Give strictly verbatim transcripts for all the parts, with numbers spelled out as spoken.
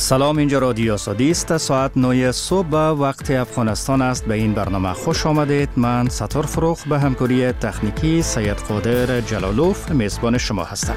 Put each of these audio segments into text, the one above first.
سلام، اینجا رادیو آزادی است. ساعت نه صبح وقت افغانستان است. به این برنامه خوش آمدید. من ستار فروخ به همکاری تکنیکی سید قادر جلالوف میزبان شما هستم.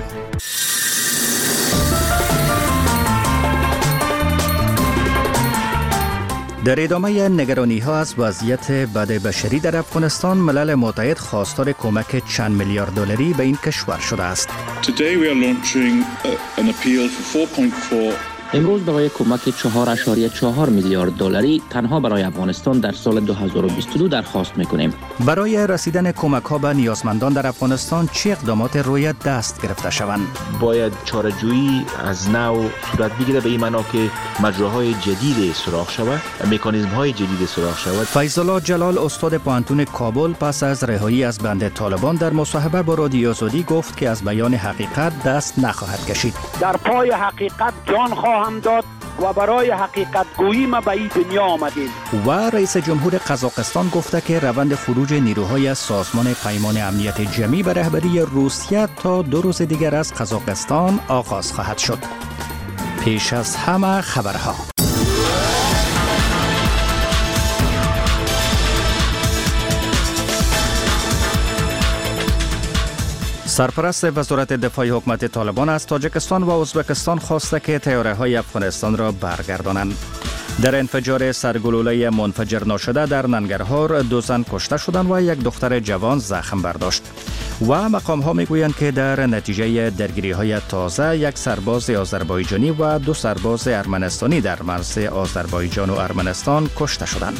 در ادامه نگرانی ها از وضعیت بد بشری در افغانستان، ملل متحد خواستار کمک چند میلیارد دلاری به این کشور شده است. Today we are launching an appeal for four point four امروز برای کمک چهار ممیز چهار میلیارد دلاری تنها برای افغانستان در سال دو هزار و بیست و دو درخواست میکنیم. برای رسیدن کمک ها به نیازمندان در افغانستان چه اقدامات روی دست گرفته شوند؟ باید چاره‌جویی از نو صورت بگیره، به این معنا که مجراهای جدید سراغ شود، مکانیزم های جدید سراغ شود. فیض الله جلال استاد پوهنتون کابل پس از رهایی از بند طالبان در مصاحبه با رادیو آزادی گفت که از بیان حقیقت دست نخواهد کشید. در پای حقیقت جان خواهم داد و برای حقیقت گویی ما به این دنیا آمدیم. و رئیس جمهور قزاقستان گفته که روند خروج نیروهای از سازمان پیمان امنیت جمعی به رهبری روسیه تا دو روز دیگر از قزاقستان آغاز خواهد شد. پیش از همه خبرها. سرپرست وزارت دفاع حکومت طالبان از تاجیکستان و ازبکستان خواسته که طیاره‌های افغانستان را برگردانند. در انفجار سرگلوله منفجر ناشده در ننگرهار دو زن کشته شدند و یک دختر جوان زخم برداشت. و مقام‌ها میگویند که در نتیجه درگیری‌های تازه یک سرباز آذربایجانی و دو سرباز ارمنستانی در مرز آذربایجان و ارمنستان کشته شدند.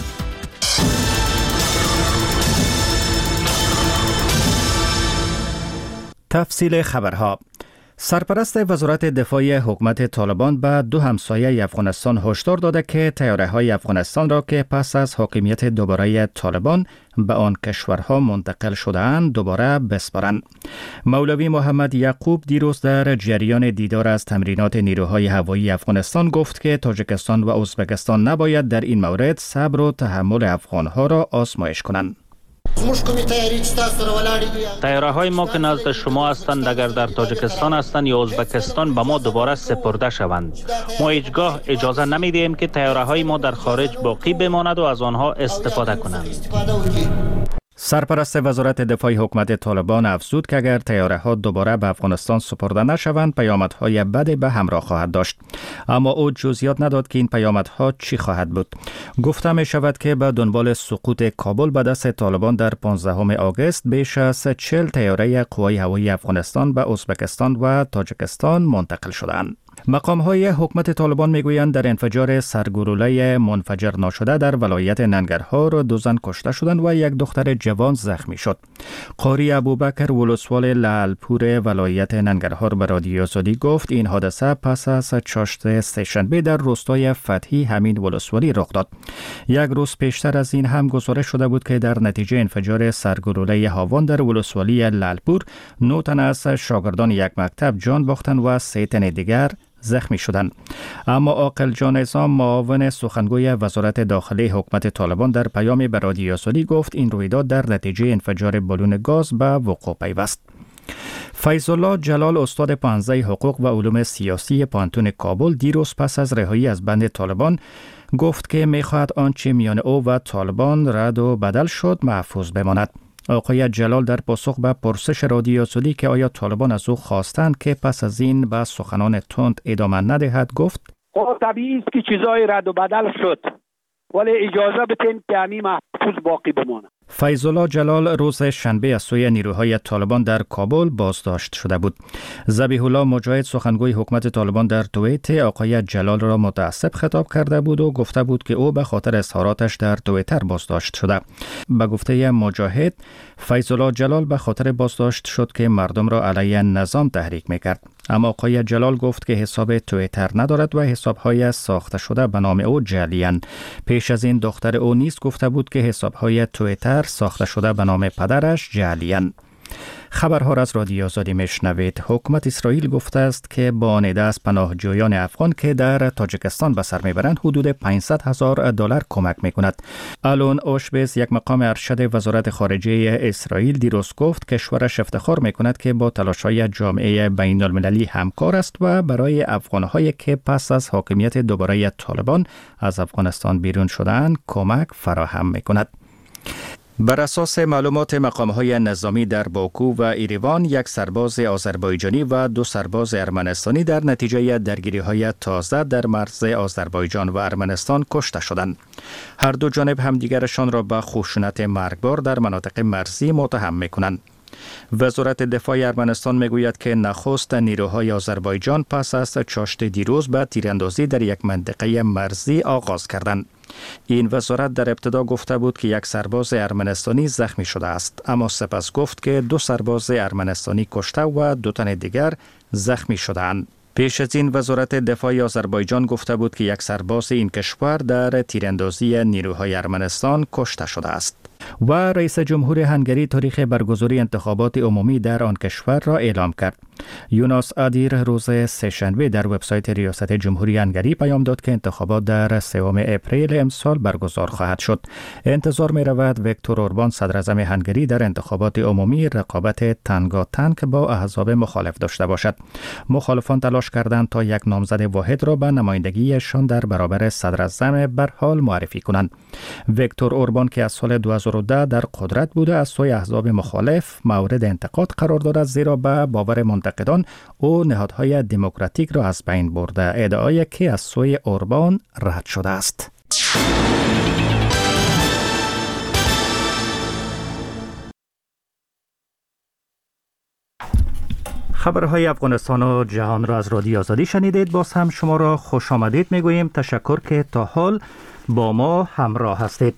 تفصیل خبرها. سرپرست وزارت دفاع حکومت طالبان به دو همسایه افغانستان هشدار داده که طیاره‌های افغانستان را که پس از حاکمیت دوباره طالبان به آن کشورها منتقل شده‌اند دوباره بسپارند. مولوی محمد یعقوب دیروز در جریان دیدار از تمرینات نیروهای هوایی افغانستان گفت که تاجیکستان و ازبکستان نباید در این مورد صبر و تحمل افغانها را آزمایش کنند. طیاره های ما که نزد شما هستند اگر در تاجیکستان هستند یا ازبکستان به ما دوباره سپرده شوند. ما هیچگاه اجازه نمیدیم که طیاره های ما در خارج باقی بماند و از آنها استفاده کنند. سرپرست وزارت دفاع حکومت طالبان افزود که اگر طیاره‌ها دوباره به افغانستان سپرده نشوند پیامدهای بدی به همراه خواهد داشت. اما او جزئیات نداد که این پیامدها چی خواهد بود. گفته می شود که به دنبال سقوط کابل به دست طالبان در پانزدهم آگوست بیش از چهل طیاره قوای هوایی افغانستان به ازبکستان و تاجیکستان منتقل شدند. مقام‌های حکومت طالبان میگویند در انفجار سرگلوله منفجر ناشده در ولایت ننگرهار دو زن کشته شدند و یک دختر جوان زخمی شد. قاری ابوبکر ولسوال لعلپور ولایت ننگرهار به رادیو آزادی گفت این حادثه پس از چاشت سه‌شنبه در روستای فتحی همین ولسوالی رخ داد. یک روز پیشتر از این هم گزارش شده بود که در نتیجه انفجار سرگلوله هاوان در ولسوالی لعلپور نه تن از شاگردان یک مکتب جان باختند و سه تن دیگر زخمی شدند. اما عاقل جان عصام معاون سخنگوی وزارت داخلی حکومت طالبان در پیامی به رادیو آزادی گفت این رویداد در نتیجه انفجار بالون گاز به وقوع پیوست. فیض الله جلال استاد پانزده حقوق و علوم سیاسی پوهنتون کابل دیروز پس از رهایی از بند طالبان گفت که می‌خواهد آنچه میان او و طالبان رد و بدل شد محفوظ بماند. آقای جلال در پاسخ به پرسش رادیو آزادی که آیا طالبان از او خواستند که پس از این به سخنان تند ادامه ندهد گفت خب طبیعی است که چیزای رد و بدل شد ولی اجازه بدین که همین محفوظ باقی بمانه. فیض الله جلال روز شنبه از سوی نیروهای طالبان در کابل بازداشت شده بود. ذبیح الله مجاهد سخنگوی حکومت طالبان در توییت آقای جلال را متعصب خطاب کرده بود و گفته بود که او به خاطر اظهاراتش در توییتر بازداشت شده. به گفته مجاهد فیض الله جلال به خاطر بازداشت شد که مردم را علیه نظام تحریک میکرد. اما آقای جلال گفت که حساب توییتر ندارد و حسابهای ساخته شده به نام او جعلی‌اند. پیش از این دختر او نیز گفته بود که حسابهای توییتر ساخته شده به نام پدرش جعلی‌اند. خبرها را از رادیو آزادی میشنوید. حکومت اسرائیل گفته است که با نیده از پناهجویان افغان که در تاجیکستان به سر میبرند حدود پانصد هزار دلار کمک میکند. آلون اوشبیز، یک مقام ارشد وزارت خارجه اسرائیل، دیروز گفت کشورش افتخار میکند که با تلاش‌های جامعه بین المللی همکار است و برای افغان‌هایی که پس از حاکمیت دوباره طالبان از افغانستان بیرون شدند کمک فراهم میکند. بر اساس معلومات مقام‌های نظامی در باکو و ایروان، یک سرباز آذربایجانی و دو سرباز ارمنستانی در نتیجه درگیری‌های تازه در مرز آذربایجان و ارمنستان کشته شدند. هر دو جانب همدیگرشان را به خشونت مرگبار در مناطق مرزی متهم می‌کنند. وزارت دفاع ارمنستان میگوید که نخست نیروهای آذربایجان پس از چاشت دیروز به تیراندازی در یک منطقه مرزی آغاز کردند. این وزارت در ابتدا گفته بود که یک سرباز ارمنستانی زخمی شده است، اما سپس گفت که دو سرباز ارمنستانی کشته و دو تن دیگر زخمی شده‌اند. پیش از این وزارت دفاع آذربایجان گفته بود که یک سرباز این کشور در تیراندازی نیروهای ارمنستان کشته شده است. و رئیس جمهور هنگری تاریخ برگزاری انتخابات عمومی در آن کشور را اعلام کرد. یوناس آدیر روز سه‌شنبه در وبسایت ریاست جمهوری هنگری پیام داد که انتخابات در سوم اپریل امسال برگزار خواهد شد. انتظار می رود ویکتور اوربان صدر اعظم هنگری در انتخابات عمومی رقابت تنگاتنگ با احزاب مخالف داشته باشد. مخالفان تلاش کردند تا یک نامزد واحد را به نمایندگیشان در برابر صدر اعظم به حال معرفی کنند. ویکتور اوربان که از سال دو هزار و ده در قدرت بوده از سوی احزاب مخالف مورد انتقاد قرار دارد، زیرا به باور منتقدان او نهادهای دموکراتیک را از بین برده، ادعایی که از سوی اوربان رد شده است. خبرهای افغانستان و جهان را از رادیو آزادی شنیدید. باز هم شما را خوش آمدید میگوییم. تشکر که تا حال با ما همراه هستید.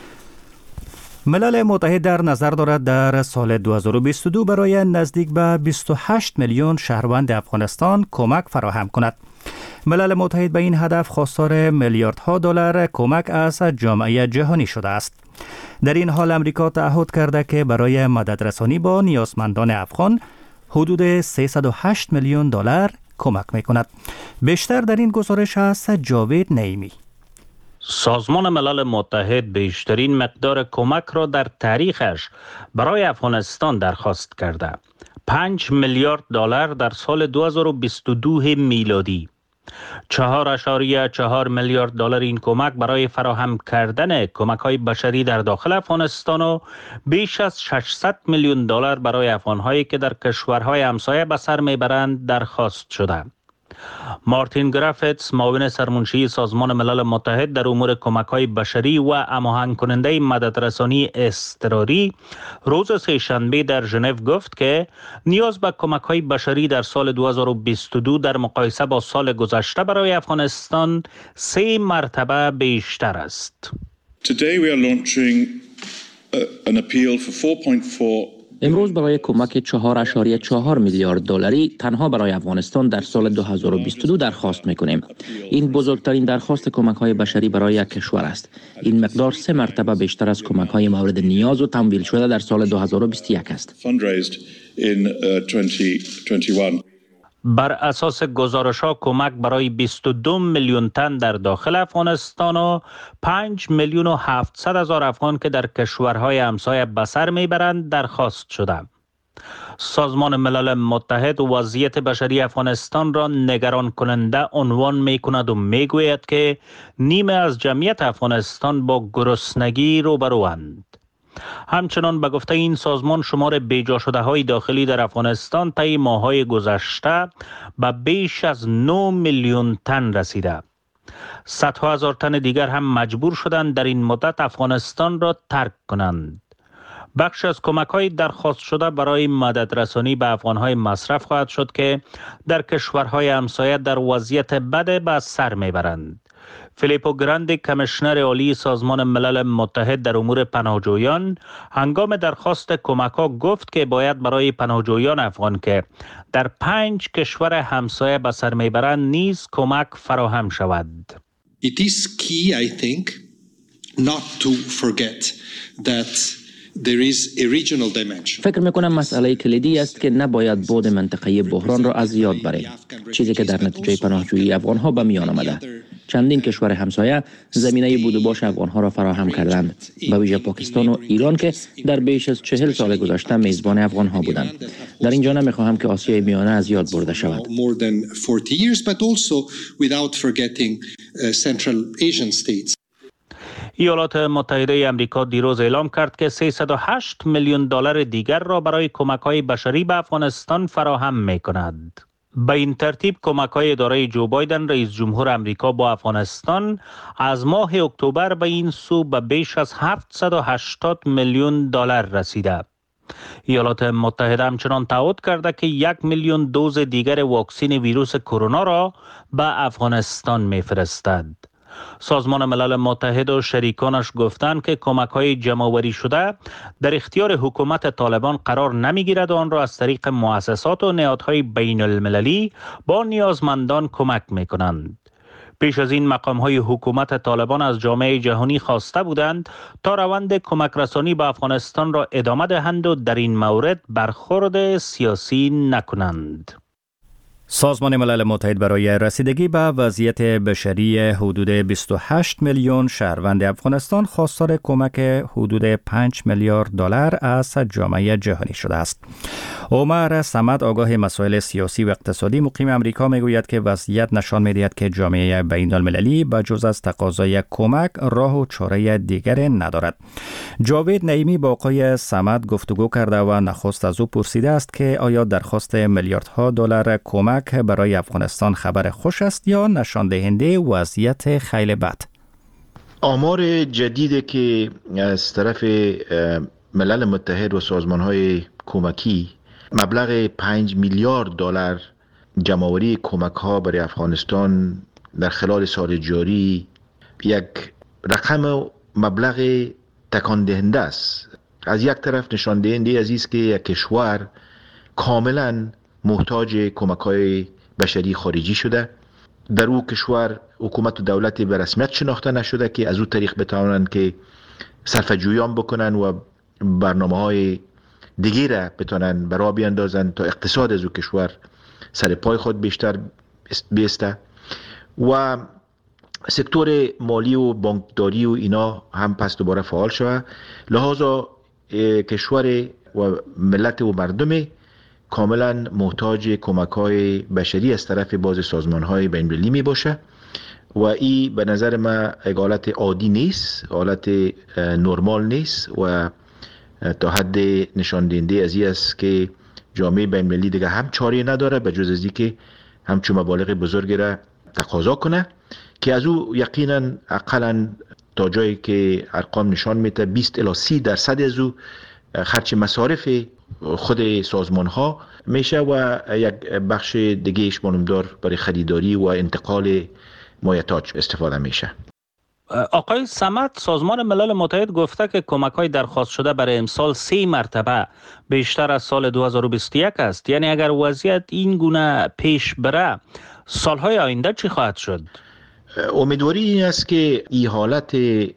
ملل متحد در نظر دارد در سال دو هزار و بیست و دو برای نزدیک به بیست و هشت میلیون شهروند افغانستان کمک فراهم کند. ملل متحد به این هدف خواستار میلیاردها دلار کمک از جامعه جهانی شده است. در این حال امریکا تعهد کرده که برای مددرسانی با نیازمندان افغان حدود سیصد و هشت میلیون دلار کمک میکند. بیشتر در این گزارش است جاوید نعیمی. سازمان ملل متحد بیشترین مقدار کمک را در تاریخش برای افغانستان درخواست کرده. پنج میلیارد دلار در سال دو هزار و بیست و دو میلادی. چهار اشاریه چهار میلیارد دلار این کمک برای فراهم کردن کمک‌های بشری در داخل افغانستان و بیش از ششصد میلیون دلار برای افغان‌هایی که در کشورهای همسایه به سر میبرند درخواست شده. مارتین گرافتس، معاون سرمنشی سازمان ملل متحد در امور کمک‌های بشری و هماهنگ کننده مددرسانی اضطراری، روز سه‌شنبه در ژنو گفت که نیاز به کمک‌های بشری در سال دو هزار و بیست و دو در مقایسه با سال گذشته برای افغانستان سه مرتبه بیشتر است. Today we are launching an appeal for four point four امروز برای کمک چهار اشاریه چهار میلیارد دلاری تنها برای افغانستان در سال دو هزار و بیست و دو درخواست میکنیم. این بزرگترین درخواست کمک‌های بشری برای یک کشور است. این مقدار سه مرتبه بیشتر از کمک‌های مورد نیاز و تمویل شده در سال دو هزار و بیست و یک است. بر اساس گزارش‌ها کمک برای بیست و دو میلیون تن در داخل افغانستان و پنج میلیون و هفتصد هزار افغان که در کشورهای همسایه به سر میبرند درخواست شده. سازمان ملل متحد وضعیت بشری افغانستان را نگران کننده عنوان می کند و می گوید که نیمه از جمعیت افغانستان با گرسنگی روبروند. همچنان به گفته این سازمان شمار بیجا شده های داخلی در افغانستان طی ماه‌های گذشته به بیش از نه میلیون تن رسیده. صدها هزار تن دیگر هم مجبور شدند در این مدت افغانستان را ترک کنند. بخش از کمک‌های درخواست شده برای مددرسانی به افغان‌های مصرف خواهد شد که در کشورهای همسایه در وضعیت بد به سر میبرند. فیلیپو گراندی، کمیشنر عالی سازمان ملل متحد در امور پناهجویان، هنگام درخواست کمک‌ها گفت که باید برای پناهجویان افغان که در پنج کشور همسایه به سر میبرند نیز کمک فراهم شود. It is key, I think, not to forget that فکر میکنم مسئله کلیدی است که نباید بعد منطقه‌ای بحران را از یاد بریم، چیزی که در نتیجه پناهجویی افغان‌ها به میان آمده. چندین کشور همسایه زمینه بود و باش افغان‌ها را فراهم کردند، به ویژه پاکستان و ایران که در بیش از چهل سال گذشته میزبان افغان‌ها بودند. در اینجا نمیخواهم که آسیای میانه از یاد برده شود. ایالات متحده آمریکا دیروز اعلام کرد که سیصد و هشت میلیون دلار دیگر را برای کمک‌های بشری به افغانستان فراهم می‌کند. به این ترتیب کمک‌های اداره جو بایدن رئیس جمهور آمریکا با افغانستان از ماه اکتبر به این سو به بیش از هفتصد و هشتاد میلیون دلار رسیده. ایالات متحده همچنان تعهد کرده که یک میلیون دوز دیگر واکسن ویروس کرونا را به افغانستان می‌فرستد. سازمان ملل متحد و شریکانش گفتند که کمک‌های جمع‌آوری شده در اختیار حکومت طالبان قرار نمی‌گیرد و آن را از طریق مؤسسات و نهادهای بین المللی با نیازمندان کمک می‌کنند. پیش از این مقام‌های حکومت طالبان از جامعه جهانی خواسته بودند تا روند کمک رسانی به افغانستان را ادامه دهند و در این مورد برخورد سیاسی نکنند. سازمان ملل متحد برای رسیدگی به وضعیت بشری حدود بیست و هشت میلیون شهروند افغانستان خواستار کمک حدود پنج میلیارد دلار از جامعه جهانی شده است. عمر صمد آگاه مسائل سیاسی و اقتصادی مقیم امریکا میگوید که وضعیت نشان می‌دهد که جامعه بین المللی به جز از تقاضای کمک راه و چاره دیگر ندارد. جاوید نعیمی با آقای صمد گفتگو کرده و نخست از او پرسیده است که آیا درخواست میلیاردها دلار کمک برای افغانستان خبر خوش است یا نشان دهنده وضعیت خیلی بد؟ آمار جدیدی که از طرف ملل متحد و سازمان‌های کمکی مبلغ پنج میلیارد دلار جمع‌آوری کمک‌ها برای افغانستان در خلال سال جاری یک رقم مبلغ تکان دهنده است. از یک طرف نشان دهنده از است که یک کشور کاملا محتاج کمک‌های بشری خارجی شده. در او کشور حکومت و دولت به رسمیت شناخته نشده که از او طریق بتوانند که صرفه‌جویان بکنن و برنامه‌های دیگه را بتوانند برای بیاندازند تا اقتصاد از او کشور سر پای خود بیشتر بیسته و سکتور مالی و بانکداری و اینا هم پس دوباره فعال شود. لحاظا کشور و ملت و مردم کاملا محتاج کمک‌های بشری از طرف باز سازمان‌های بین‌المللی می باشه و این به نظر من یک حالت عادی نیست، حالت نرمال نیست و تا حد نشان دهنده از این است که جامعه بین‌المللی دیگه هم چاره نداره به جز از اینکه همچون مبالغ بزرگی را تقاضا کنه که از او یقینا اقلا تا جایی که ارقام نشان میده بیست الی سی درصد از او خرج مصارف خود سازمان ها میشه و یک بخش دیگه اش مانمدار برای خریداری و انتقال مایحتاج استفاده میشه. آقای صمد، سازمان ملل متحد گفته که کمک‌های درخواست شده برای امسال سه مرتبه بیشتر از سال دو هزار و بیست و یک است. یعنی اگر وضعیت این گونه پیش بره سالهای آینده چی خواهد شد؟ امیدواری این است که این حالت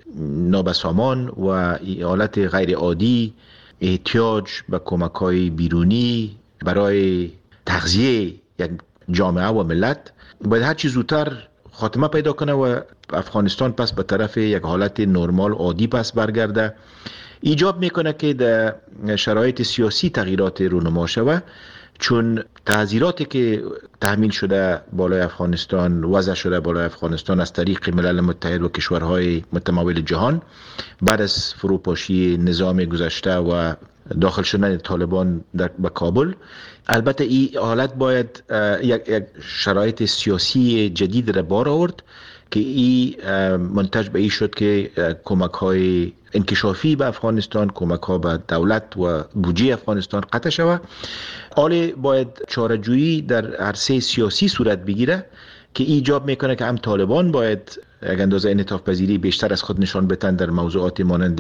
نابسامان و این حالت غیر عادی احتیاج به کمک‌های بیرونی برای تغذیه یک جامعه و ملت باید هر چی زودتر خاتمه پیدا کنه و افغانستان پس به طرف یک حالت نرمال عادی پس برگرده. ایجاب میکنه که در شرایط سیاسی تغییرات رونما شود، چون تعذیراتی که تحمیل شده بالای افغانستان وضع شده بالای افغانستان از طریق ملل متحد و کشورهای متمول جهان بعد از فروپاشی نظام گذشته و داخل شدن طالبان در به کابل، البته این حالت باید یک, یک شرایط سیاسی جدید را بار آورد که این منتج به این شد که کمک های انکشافی به افغانستان، کمک ها به دولت و بودجه افغانستان قطع شود. حالا باید چاره‌جویی در عرصه سیاسی صورت بگیره که ایجاب میکنه که هم طالبان باید یک اندازه انعطاف پذیری بیشتر از خود نشان بدن در موضوعات مانند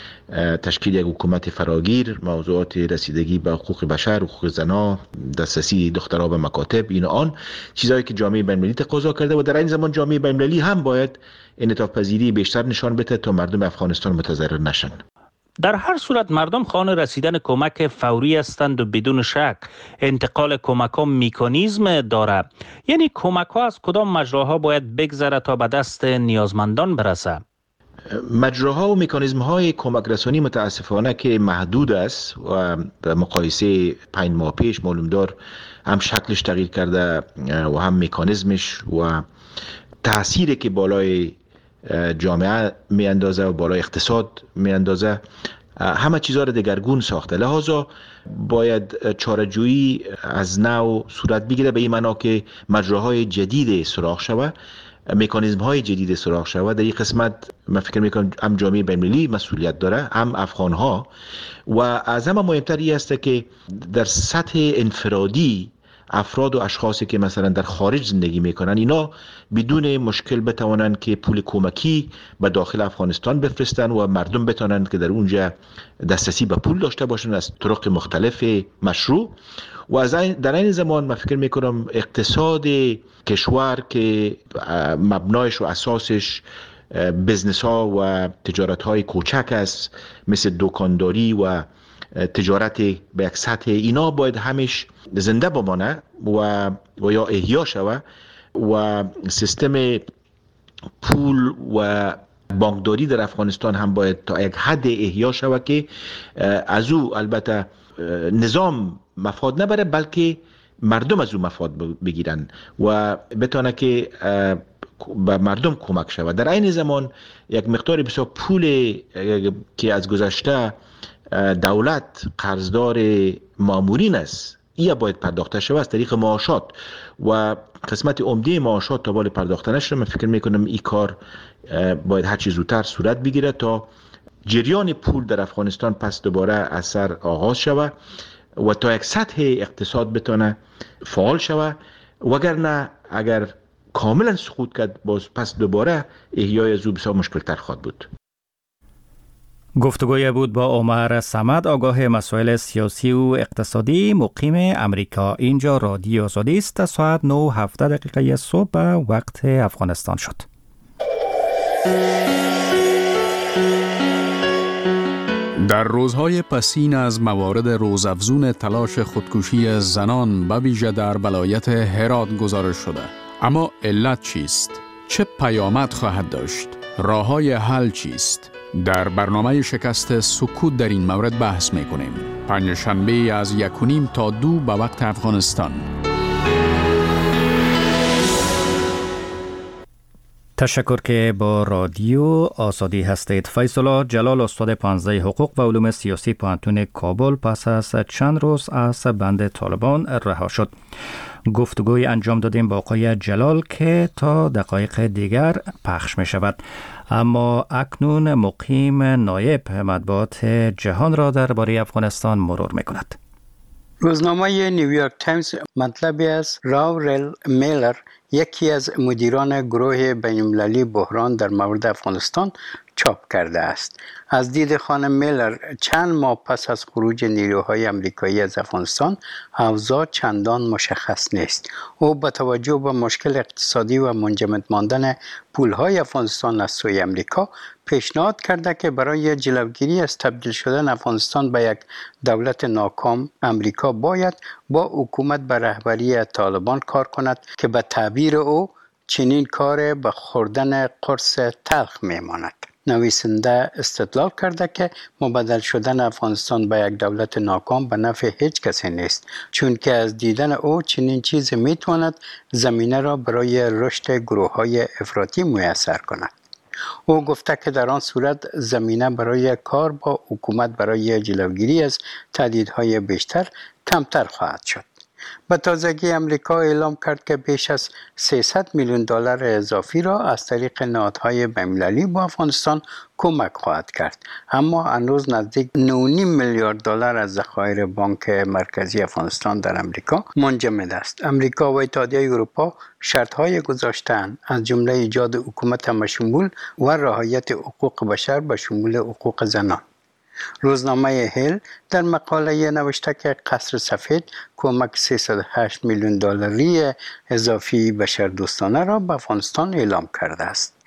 تشکیل یک حکومت فراگیر، موضوعات رسیدگی به حقوق بشر، حقوق زنا، دسترسی دخترها به مکاتب، این آن چیزایی که جامعه بین‌المللی تقاضا کرده و در این زمان جامعه بین‌المللی هم باید انعطاف پذیری بیشتر نشان بده تا مردم افغانستان متضرر نشن. در هر صورت مردم خواهان رسیدن کمک فوری هستند و بدون شک انتقال کمک ها مکانیزم داره. یعنی کمک ها از کدام مجراها باید بگذره تا به دست نیازمندان برسه؟ مجراها و مکانیزم های کمک رسانی متاسفانه که محدود است و به مقایسه پنج ماه پیش معلوم دار هم شکلش تغییر کرده و هم مکانیزمش و تأثیری که بالای جامعه می اندازه و بالای اقتصاد می اندازه همه چیزها را دگرگون ساخته. لحاظا باید چاره‌جویی از نو صورت بگیره، به این معنا که مجراهای جدید سراغ شود، مکانیزم های جدید سراغ شود. در این قسمت من فکر میکنم هم جامعه بین‌المللی مسئولیت داره، هم افغان ها، و از همه مهمتر این است که در سطح انفرادی افراد و اشخاصی که مثلا در خارج زندگی میکنن اینا بدون مشکل بتوانن که پول کمکی به داخل افغانستان بفرستن و مردم بتوانن که در اونجا دسترسی به پول داشته باشن از طرق مختلف مشروع. و از در این زمان من فکر میکنم اقتصاد کشور که مبنایش و اساسش بزنس ها و تجارت های کوچک است، مثل دکانداری و تجارت به یک سطح، اینا باید همیش زنده بمانه و و یا احیا شود و سیستم پول و بانکداری در افغانستان هم باید تا یک حد احیا شود که از او البته نظام مفاد نبره بلکه مردم از او مفاد بگیرن و بتونه که به مردم کمک شود. در این زمان یک مقدار بسیار پول که از گذشته دولت قرضدار مامورین است این باید پرداخته شود از طریق معاشات و قسمت عمده معاشات تا بالا پرداخته نشه. من فکر میکنم این کار باید هر چیز زودتر صورت بگیره تا جریان پول در افغانستان پس دوباره از سر آغاز شود و تا یک سطح اقتصاد بتونه فعال شود، وگرنه اگر کاملا سقوط کرد باز پس دوباره احیای از او بسیار مشکل تر خواهد بود. گفتگوی بود با عمر صمد، آگاه مسائل سیاسی و اقتصادی، مقیم امریکا. اینجا رادیو آزادی است. ساعت نه و هفده دقیقه صبح به وقت افغانستان شد. در روزهای پسین از موارد روزافزون تلاش خودکشی زنان به ویژه در ولایت هرات گزارش شده. اما علت چیست؟ چه پیامد خواهد داشت؟ راه‌های حل چیست؟ در برنامه شکست سکوت در این مورد بحث می‌کنیم. پنجشنبه از یک و نیم تا دو به وقت افغانستان. تشکر که با رادیو آزادی هستید. فیصله جلال، استاد پانزده حقوق و علوم سیاسی پانتون کابل، پس از چند روز از بند طالبان رها شد. گفتگوی انجام دادیم با آقای جلال که تا دقایق دیگر پخش می شود. اما اکنون مقیم نایب مطبوعات جهان را درباره افغانستان مرور می کند. روزنامه نیویورک تایمز مطلبی از راورل میلر، یکی از مدیران گروه بین‌المللی بحران در مورد افغانستان، چاپ کرده است. از دید خانم میلر، چند ماه پس از خروج نیروهای امریکایی از افغانستان، اوضاع چندان مشخص نیست. او با توجه به مشکل اقتصادی و منجمد ماندن پولهای افغانستان از سوی امریکا، پیشنهاد کرده که برای جلوگیری از تبدیل شدن افغانستان به یک دولت ناکام، امریکا باید با حکومت به رهبری طالبان کار کند که به تعبیر او چنین کار به خوردن قرص تلخ میماند. نویسنده استدلال کرده که مبدل شدن افغانستان به یک دولت ناکام به نفع هیچ کسی نیست، چون که از دیدن او چنین چیزی میتواند زمینه را برای رشد گروه‌های افراطی میسر کند. او گفته که در آن صورت زمینه برای کار با حکومت برای جلوگیری از تهدیدهای بیشتر کمتر خواهد شد. به تازگی امریکا اعلام کرد که بیش از سیصد میلیون دلار اضافی را از طریق نهادهای بین‌المللی با افغانستان کمک خواهد کرد، اما هنوز نزدیک نه و نیم میلیارد دلار از ذخایر بانک مرکزی افغانستان در امریکا منجمد است. امریکا و اتحادیه اروپا شرط‌های گذاشته‌اند، از جمله ایجاد حکومت همشمول و رعایت حقوق بشر به شمول حقوق زنان. روزنامه هیل در مقاله نوشته که قصر سفید کمک سیصد و هشت میلیون دلاری اضافی بشردوستانه را به افغانستان اعلام کرده است.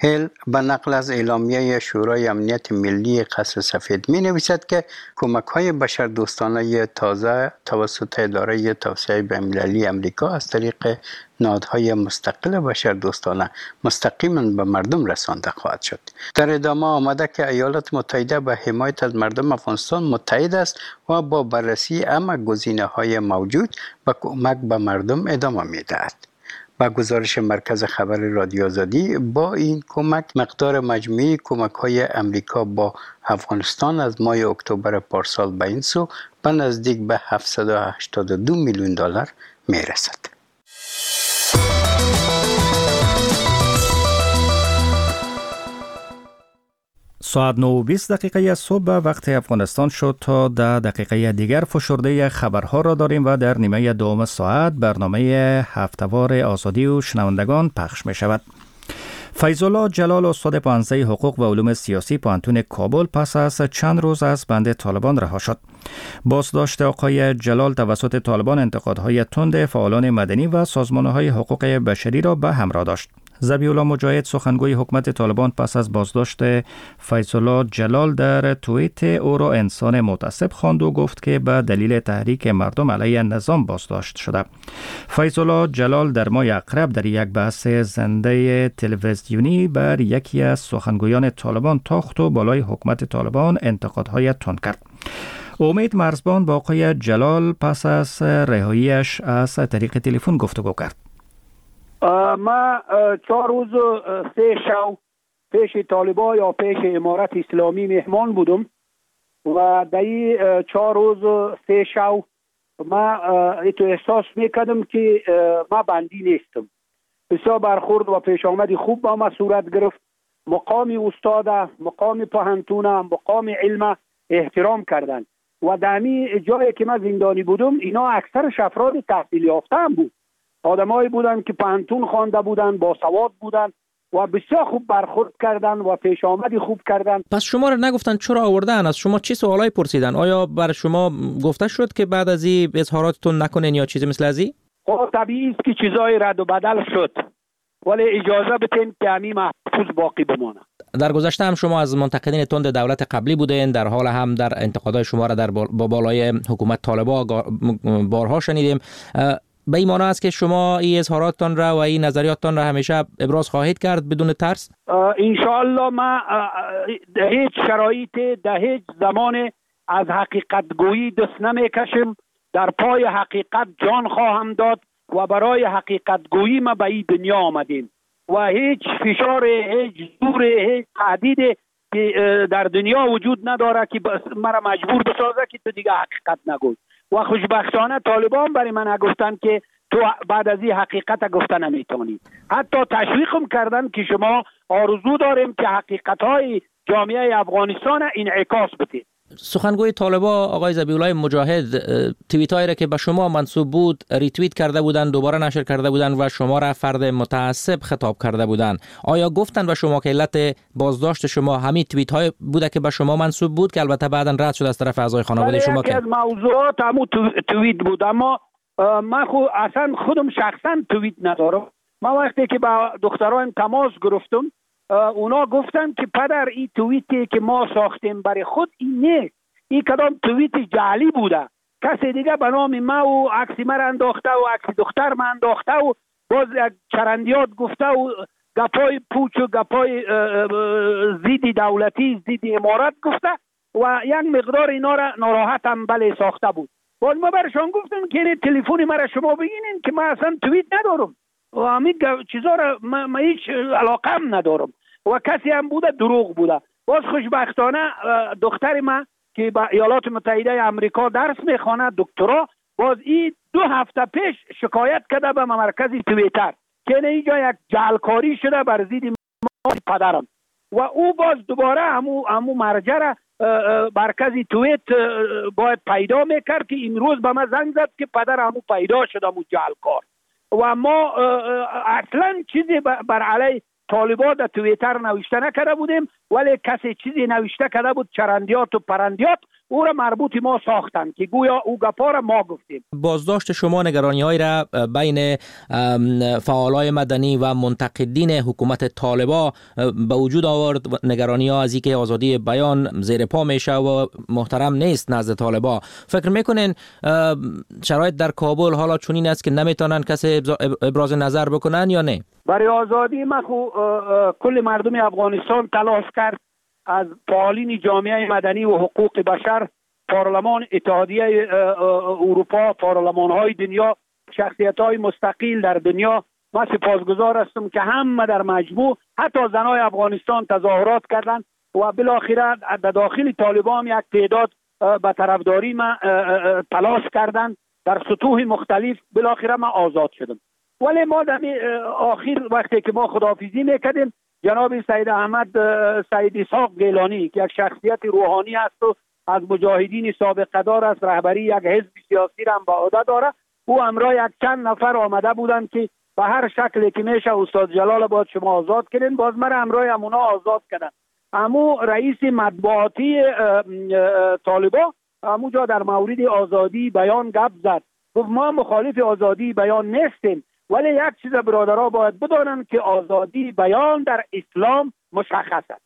هیل به نقل از اعلامیه شورای امنیت ملی قصر سفید می نویسد که کمک های بشردوستانه تازه توسط اداره توسعه بین‌المللی امریکا از طریق نهادهای مستقل بشردوستانه مستقیما به مردم رسانده خواهد شد. در ادامه آمده که ایالات متحده به حمایت از مردم افغانستان متحد است و با بررسی همه گزینه‌های موجود به کمک به مردم ادامه می‌دهد. با گزارش مرکز خبر رادیو آزادی، با این کمک مقدار مجموعی کمک‌های امریکا با افغانستان از ماه اکتبر پارسال به این سو به نزدیک به هفتصد و هشتاد و دو میلیون دلار میرسد. ساعت نه و بیست دقیقه صبح وقت افغانستان شد. تا ده دقیقه دیگر فشرده خبرها را داریم و در نیمه دوم ساعت برنامه هفته‌وار آزادی و شنوندگان پخش می شود. فیض‌الله جلال استاد پانزده حقوق و علوم سیاسی پانتون کابل پس از چند روز از بند طالبان رها شد. بازداشت آقای جلال توسط طالبان انتقادهای تند فعالان مدنی و سازمان‌های حقوق بشری را به همراه داشت. ذبیح‌الله مجاهد سخنگوی حکومت طالبان پس از بازداشت فیض‌الله جلال در توییت او را انسان متعصب خواند و گفت که به دلیل تحریک مردم علیه نظام بازداشت شده. فیض‌الله جلال در ماه اقرب در یک بحث زنده تلویزیونی بر یکی از سخنگویان طالبان تاخت و بالای حکومت طالبان انتقادهای تند کرد. امید مرزبان با آقای جلال پس از رهایی‌اش از طریق تلفن گفتگو کرد. ما چهار روز سه شو پیش طالبان یا پیش امارت اسلامی مهمان بودم و در این چهار روز سه شو ما ایتو احساس میکردم که ما بندی نیستم. بسیار برخورد و پیش آمدی خوب با ما صورت گرفت. مقام استاد، مقام پهنتون، مقام علم احترام کردن و در همین جایی که ما زندانی بودم اینا اکثرش افراد تحصیل یافته هم بود. آدمایی بودن که پانتون خوانده بودن، با سواد بودن و بسیار خوب برخورد کردن و پیش آمدی خوب کردن. پس شما را نگفتن چرا آوردن؟ از شما چی سوالای پرسیدن؟ آیا بر شما گفته شد که بعد از این اظهاراتتون نکنین یا چیزی مثل ازی؟ خب طبیعی است که چیزای رد و بدل شد، ولی اجازه بتین که همین محفوظ باقی بمانه. در گذشته هم شما از منتقدین تند دولت قبلی بودین، در حال هم در انتقادهای شما را در با بالای حکومت طالبان بارها شنیدیم. به این معنی است که شما این اظهاراتتان را و این نظریاتتان را همیشه ابراز خواهید کرد بدون ترس؟ انشاءالله ما در هیچ شرایط در هیچ زمان از حقیقت گویی دست نمیکشم. در پای حقیقت جان خواهم داد و برای حقیقت گویی ما به این دنیا آمدیم و هیچ فشار، هیچ زور، هیچ تهدید که در دنیا وجود نداره که مرا مجبور بسازه که تو دیگه حقیقت نگوی. و خوشبختانه طالبان برای من گفتن که تو بعد از این حقیقت گفتن نمیتونی. حتی تشویقم کردن که شما آرزو داریم که حقیقت‌های جامعه افغانستان انعکاس بده. سخنگوی طالبان آقای ذبیح‌الله مجاهد توییتایی را که به شما منسوب بود ریتوییت کرده بودند، دوباره نشر کرده بودند و شما را فرد متعصب خطاب کرده بودند. آیا گفتند به شما که علت بازداشت شما همین توییت‌های بوده که به شما منسوب بود که البته بعداً رد شد از طرف اعضای خانواده شما؟ که از موضوعات همون توییت بود، اما من خود اصلا خودم شخصا توییت ندارم. ما وقتی که با دختران تماس گرفتم اونا گفتن که پدر این توییتی که ما ساختیم برای خود این نیست، این کدام توییت جعلی بوده، کسی دیگه به نام ما و عکس ما انداخته و عکس دختر ما انداخته و باز چرندیات گفته و گپای پوچ و گپای زیدی دولتی زیدی امارت گفته و یک مقدار اینا را ناراحت هم بله ساخته بود. باز ما برشان گفتیم که تلفن مرا شما بگینین که ما اصلا توییت ندارم و همین چیزا را ما, ما هیچ علاقه هم ندارم و کسی هم بوده دروغ بوده. باز خوشبختانه دختر ما که با ایالات متحده آمریکا درس میخونه دکترا، باز این دو هفته پیش شکایت کرده به مرکز توییتر که اینجا یک جعلکاری شده بر ضد ما پدرم و او باز دوباره همو همو مرجع را مرکز توییت باید پیدا میکرد که امروز به ما زنگ زد که پدر همو پیدا شده همو جعلکار و ما اصلا چیزی بر علیه طالبان در توییتر نوشته نکرده بودیم، ولی کسی چیزی نوشته کرده بود چرندیات و پرندیات او را مربوط ما ساختن که گویا او گپا را ما گفتیم. بازداشت شما نگرانی‌های را بین فعالای مدنی و منتقدین حکومت طالبان به وجود آورد. نگرانی‌ها از اینکه آزادی بیان زیر پا میشه و محترم نیست نزد طالبان. فکر میکنین شرایط در کابل حالا چنین است که نمیتونن کسی ابراز نظر بکنن یا نه؟ برای آزادی ما خو کل مردم افغانستان تلاش کرد، از فعالین جامعه مدنی و حقوق بشر، پارلمان اتحادیه اروپا، پارلمان‌های دنیا، شخصیت‌های مستقل در دنیا. من سپاسگزار هستم که همه در مجموع، حتی زنای افغانستان تظاهرات کردند و بالاخره در داخل طالبان یک تعداد به طرفداری ما تلاش کردند در سطوح مختلف. بالاخره ما آزاد شدم. ولی ما در آخر وقتی که ما خداحافظی میکردیم، جناب سید احمد سید اسحاق گیلانی که یک شخصیت روحانی است و از مجاهدین سابقه دار است، رهبری یک حزب سیاسی را هم به عهده داره، او همراه یک چند نفر آمده بودند که به هر شکلی که میشه استاد جلال آباد شما آزاد کردین. باز مرا همراه همونا آزاد کردن. امو رئیس مطبوعاتی طالبان همونجا در مورد آزادی بیان گپ زد، گفت ما مخالف آزادی بیان نیستیم، ولی یک چیز برادرها باید بدانند که آزادی بیان در اسلام مشخص است.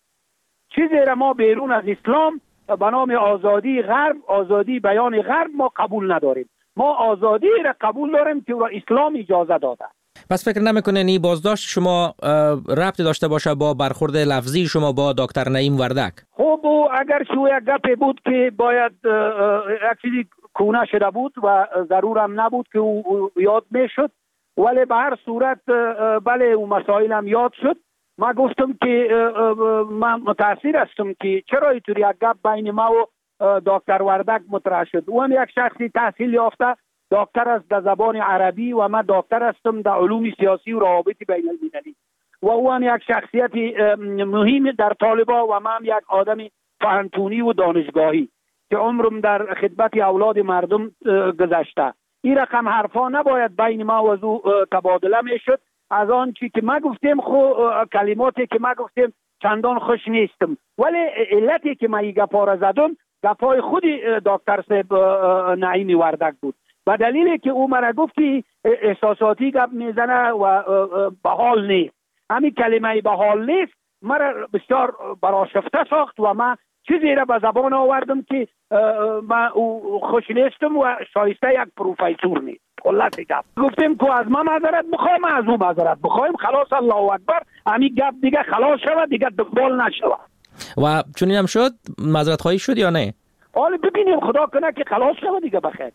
چیزی را ما بیرون از اسلام به نام آزادی غرب، آزادی بیان غرب ما قبول نداریم. ما آزادی را قبول داریم که را اسلام اجازه داده. پس فکر نمیکنین این بازداشت شما ربط داشته باشه با برخورد لفظی شما با دکتر نعیم وردک؟ خب اگر شو یک گپی بود که باید یک چیزی کونه شده بود و ضرور هم نبود که او یاد میشد، ولی به هر صورت بله او مسائل هم یاد شد. ما گفتم که من متاثر هستم که چرا اینطور یک گپ بین ما و دکتر وردک مطرح شد. او هم یک شخصی تحصیل یافته دکتر است در زبان عربی و من دکتر هستم در علوم سیاسی و روابط بین المللی، و او هم یک شخصیت مهم در طالبان و من هم یک آدم فهنتونی و دانشگاهی که عمرم در خدمت اولاد مردم گذشته. این رقم حرفا نباید بین ما و او تبادله میشد. از آن چی که ما گفتیم خو کلماتی که ما گفتیم چندان خوش نیستم، ولی علتی که ما این گپا را زدم گپای خود دکتر صاحب نعیم وردک بود، و دلیلی که او مرا گفتی احساساتی گپ میزنه و به حال نیست. همین کلمه به حال نیست مرا بسیار برآشفته ساخت و من چیزی را به زبان آوردم که من خوش نیستم و شایسته یک پروفیسور نیست. خلاصه گپ گفتیم که از ما معذرت بخوایم، از او معذرت بخوایم، خلاص الله اکبر، همین گپ دیگه خلاص شود، دیگه دنبال نشود. و چنین هم شد؟ معذرت خواهی شد یا نه؟ حالا ببینیم، خدا کنه که خلاص شود دیگه بخیر.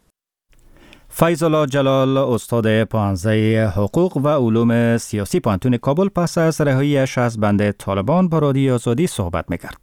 فیض الله جلال، استاد پانزده حقوق و علوم سیاسی پانتون کابل، پس از رهایی‌اش از بند طالبان با رادیو آزادی صحبت می‌کرد.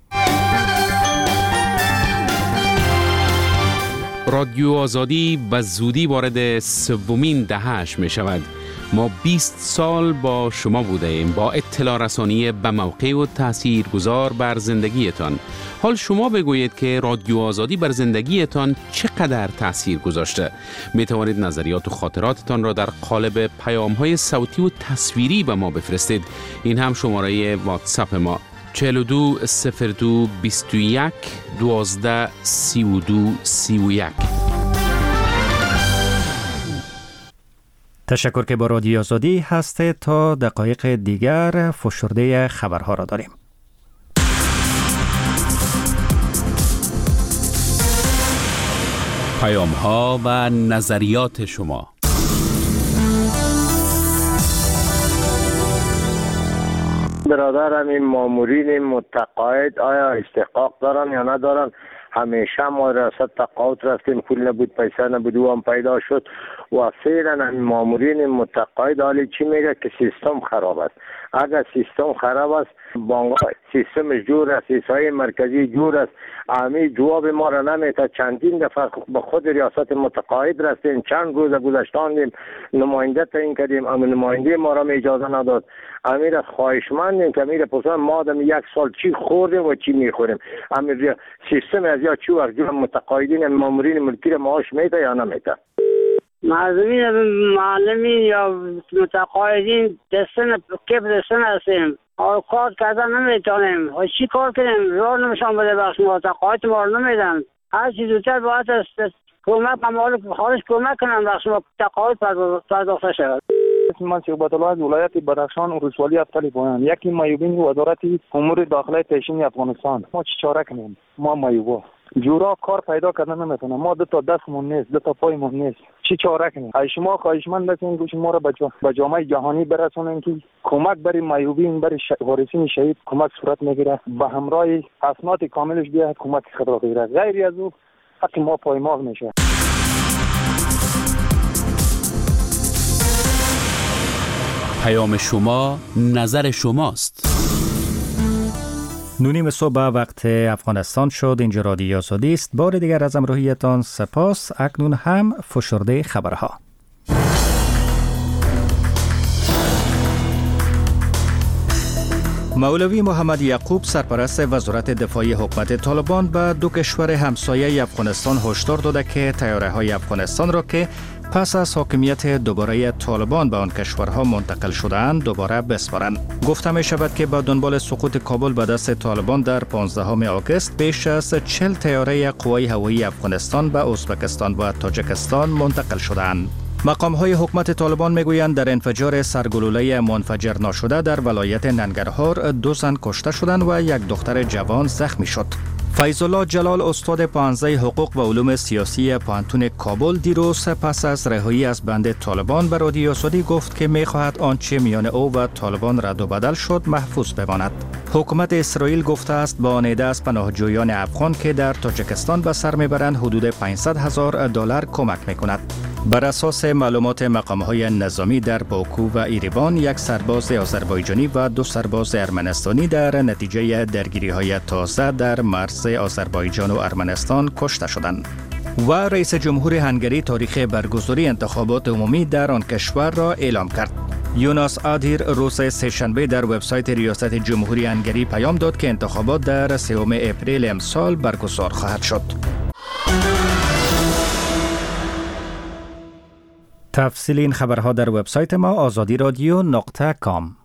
رادیو آزادی به زودی وارد سومین دهه‌اش می شود. ما بیست سال با شما بوده ایم، با اطلاع رسانی به موقع و تأثیر گذار بر زندگیتان. حال شما بگویید که رادیو آزادی بر زندگیتان چقدر تأثیر گذاشته. می توانید نظریات و خاطراتتان را در قالب پیام‌های صوتی و تصویری به ما بفرستید. این هم شماره واتساپ ما چهل و دو صفر دو بیست و یک دوازده سی و دو سی و یک. تشکر که با رادیو آزادی هسته. تا دقایق دیگر فشرده خبرها را داریم. پیام‌ها و نظریات شما. برادرم این مامورین متقاعد آیا استحقاق دارن یا ندارن؟ همیشه ما ریاست تقاعد رفتیم، پول نبود، پیسه نبود، او هم پیدا شد و فعلا این مامورین متقاعد حالی چی میگه که سیستم خراب است. اگر سیستم خراب است، بانک سیستمش جور است، سیستم مرکزی جور است، امی جواب ما را نمیده. چندین دفعه به خود ریاست متقاعد رفتیم، چند روز گذشتاندیم، نماینده تعیین کردیم، اما نماینده ما را اجازه نداد. امیر خواهشمندیم که امیر پرسان ما آدم یک سال چی خوردیم و چی میخوریم. امیر سیستم از یا چی وقت جور متقاعدین مامورین ملکی را معاش میده یا نمیده؟ معلمین معلمین یا متقاعدین دستن کپ دستن هستیم، کار کردن نمیتونیم. چی کار کنیم؟ راه نمیشان بده بخش ما، تقاعد ما رو نمیدن. هر چیز زودتر باید است کمک ممالک خارج کمک کنن بخش ما تقاعد پرداخته شود. من صحبت الله از ولایت بدخشان و ولسوالی افتالی پایان یکی مایوبین وزارت امور داخلی پیشین افغانستان. ما چی چاره کنیم؟ ما مایوبا جورا کار پیدا کردن نمیتونه. ما دو تا دستمون نیست، دو تا پایمون نیست. چی چاره کنیم؟ ای شما خواهشمند هستین که شما را به جامعه جهانی برسونین که کمک برای مایوبین، برای وارثین شهید کمک صورت میگیره، به همراه اسناد کاملش بیاد کمک خود را بگیره. غیر از او حق ما پایمال میشه. پیام شما، نظر شماست. نونیم صبح وقت افغانستان شد. اینجا رادیو آزادی است. بار دیگر از همراهیتان سپاس. اکنون هم فشرده خبرها. مولوی محمد یعقوب سرپرست وزارت دفاعی حکومت طالبان به دو کشور همسایه افغانستان هشدار داده که طیاره‌های افغانستان را که پس از حاکمیت دوباره طالبان به آن کشورها منتقل شده‌اند دوباره بسپارند. گفته می شود که با دنبال سقوط کابل به دست طالبان در پانزدهم آگوست بیش از چهل طیاره قوای هوایی افغانستان به ازبکستان و تاجیکستان منتقل شده‌اند. مقام‌های حکومت طالبان میگویند در انفجار سرگلوله منفجر ناشده در ولایت ننگرهار دو زن کشته شدند و یک دختر جوان زخمی شد. فیض الله جلال استاد پانزده حقوق و علوم سیاسی پانتون کابل دیروز پس از رهایی از بند طالبان به رادیو آزادی گفت که می‌خواهد آنچه میان او و طالبان رد و بدل شد محفوظ بماند. حکومت اسرائیل گفته است با نیده از پناهجویان افغان که در تاجیکستان به سر میبرند حدود پانصد هزار دلار کمک میکند. بر اساس معلومات مقام‌های نظامی در باکو و ایروان یک سرباز آذربایجانی و دو سرباز ارمنستانی در نتیجه درگیری‌های تازه در مرز آذربایجان و ارمنستان کشته شدند. و رئیس جمهور هنگری تاریخ برگزاری انتخابات عمومی در آن کشور را اعلام کرد. یوناس آدیر روز سه‌شنبه در وبسایت ریاست جمهوری هنگری پیام داد که انتخابات در سوم اپریل امسال برگزار خواهد شد. تفصیل این خبرها در وبسایت ما آزادی رادیو نقطه کام.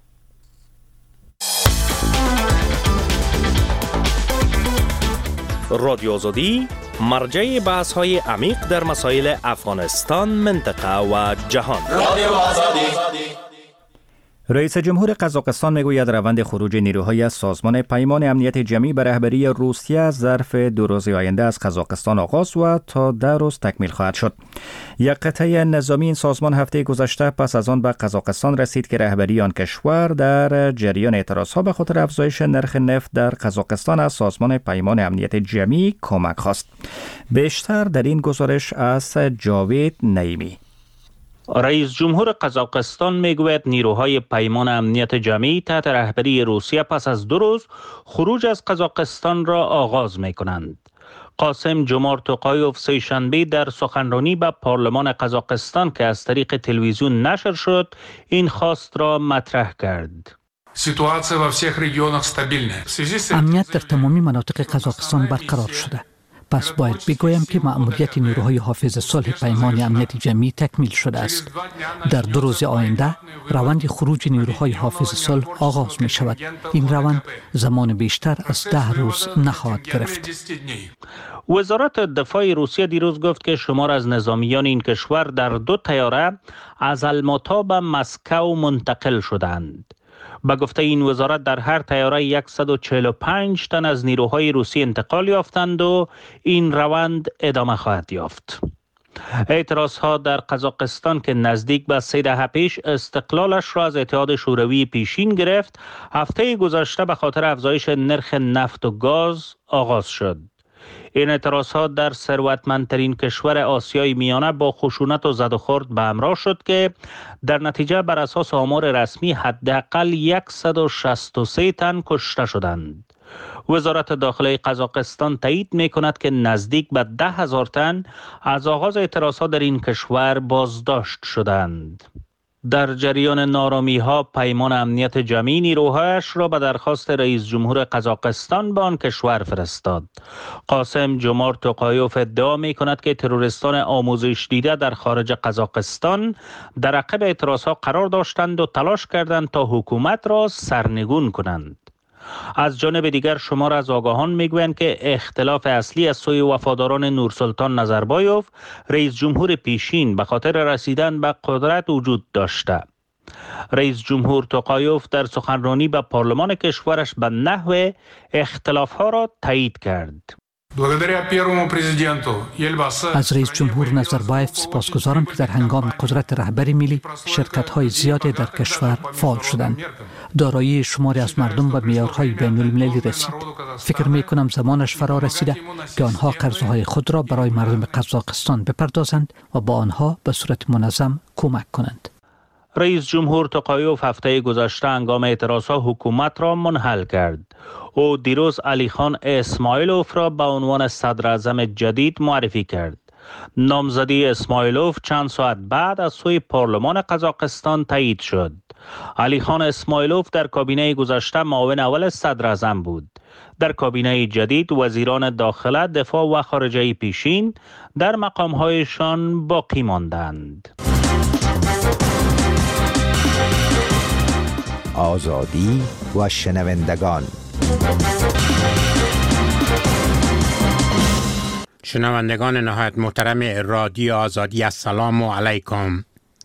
رادیو آزادی مرجع بحث های عمیق در مسائل افغانستان، منطقه و جهان. رادیو آزادی. رئیس جمهور قزاقستان میگوید روند خروج نیروهای از سازمان پیمان امنیت جمعی به رهبری روسیه ظرف دو روز آینده از قزاقستان آغاز و تا ده روز تکمیل خواهد شد. یک قطعه نظامی این سازمان هفته گذشته پس از آن به قزاقستان رسید که رهبری آن کشور در جریان اعتراضها به خاطر افزایش نرخ نفت در قزاقستان از سازمان پیمان امنیت جمعی کمک خواست. بیشتر در این گزارش از جاوید نعیمی. رئیس جمهور قزاقستان میگوید نیروهای پیمان امنیت جمعی تحت رهبری روسیه پس از دو روز خروج از قزاقستان را آغاز می کنند. قاسم جمار توقایوف سه‌شنبه در سخنرانی به پارلمان قزاقستان که از طریق تلویزیون نشر شد این خواست را مطرح کرد. امنیت در تمامی مناطق قزاقستان برقرار شده. پس باید بگویم که مأموریت نیروهای حافظ صلح پیمان امنیت جمعی تکمیل شده است. در دو روز آینده روند خروج نیروهای حافظ صلح آغاز می شود. این روند زمان بیشتر از ده روز نخواهد گرفت. وزارت دفاع روسیه دیروز گفت که شمار از نظامیان این کشور در دو طیاره از الماتا به مسکو منتقل شدند. به گفته این وزارت در هر طیاره صد و چهل و پنج تن از نیروهای روسی انتقال یافتند و این روند ادامه خواهد یافت. اعتراض ها در قزاقستان که نزدیک به سه دهه پیش استقلالش را از اتحاد شوروی پیشین گرفت، هفته گذشته به خاطر افزایش نرخ نفت و گاز آغاز شد. این اعتراضات در ثروتمندترین کشور آسیای میانه با خشونت و زد و خورد به همراه شد که در نتیجه بر اساس آمار رسمی حداقل صد و شصت و سه تن کشته شدند. وزارت داخلی قزاقستان تایید می کند که نزدیک به ده هزار تن از آغاز اعتراضات در این کشور بازداشت شدند. در جریان نارامی ها پیمان امنیت جمعی نیروهایش را به درخواست رئیس جمهور قزاقستان به آن کشور فرستاد. قاسم جمارت توقایوف ادعا می کند که تروریستان آموزش دیده در خارج قزاقستان در عقب اعتراضها قرار داشتند و تلاش کردند تا حکومت را سرنگون کنند. از جانب دیگر شمار از آگاهان میگویند که اختلاف اصلی از سوی وفاداران نورسلطان نظربایوف رئیس جمهور پیشین به خاطر رسیدن به قدرت وجود داشته. رئیس جمهور توقایوف در سخنرانی به پارلمان کشورش به نحو اختلافها را تایید کرد. از رئیس جمهور نظربایف سپاسگزارم که در هنگام قدرت رهبری ملی شرکت‌های زیادی در کشور فعال شدند. دارایی شماری از مردم به معیارهای بین‌المللی رسید. فکر می‌کنم زمانش فرا رسیده که آنها قرضهای خود را برای مردم قزاقستان بپردازند و با آنها به صورت منظم کمک کنند. رئیس جمهور توقایوف هفته گذشته هنگام اعتراضها حکومت را منحل کرد. او دیروز علی خان اسماعیلوف را به عنوان صدر اعظم جدید معرفی کرد. نامزدی اسماعیلوف چند ساعت بعد از سوی پارلمان قزاقستان تایید شد. علی خان اسماعیلوف در کابینه گذشته معاون اول صدر اعظم بود. در کابینه جدید وزیران داخله، دفاع و خارجه پیشین در مقام‌هایشان باقی ماندند. آزادی و شنوندگان. شنوندگان نهایت محترم رادیو آزادی، السلام علیکم.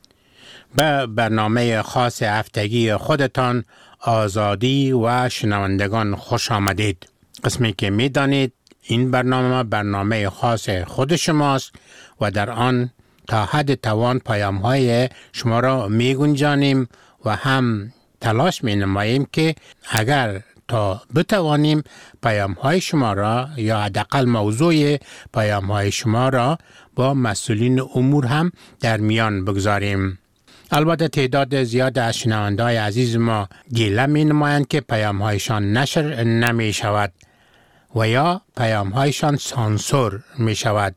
به برنامه خاص هفتگی خودتان آزادی و شنوندگان خوش آمدید. قسمی که می دانید این برنامه برنامه خاص خود شماست و در آن تا حد توان پیام های شما را می گنجانیم و هم تلاش می نماییم که اگر تا بتوانیم پیام های شما را یا حداقل موضوع پیام های شما را با مسئولین امور هم در میان بگذاریم. البته تعداد زیاد از شنونده های عزیز ما گله می نمایند که پیام هایشان نشر نمی شود و یا پیام هایشان سانسور می شود.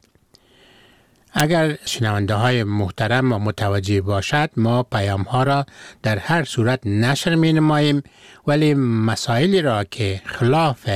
اگر شنونده های محترم و متوجه باشد، ما پیام ها را در هر صورت نشر می نماییم، ولی مسائلی را که خلاف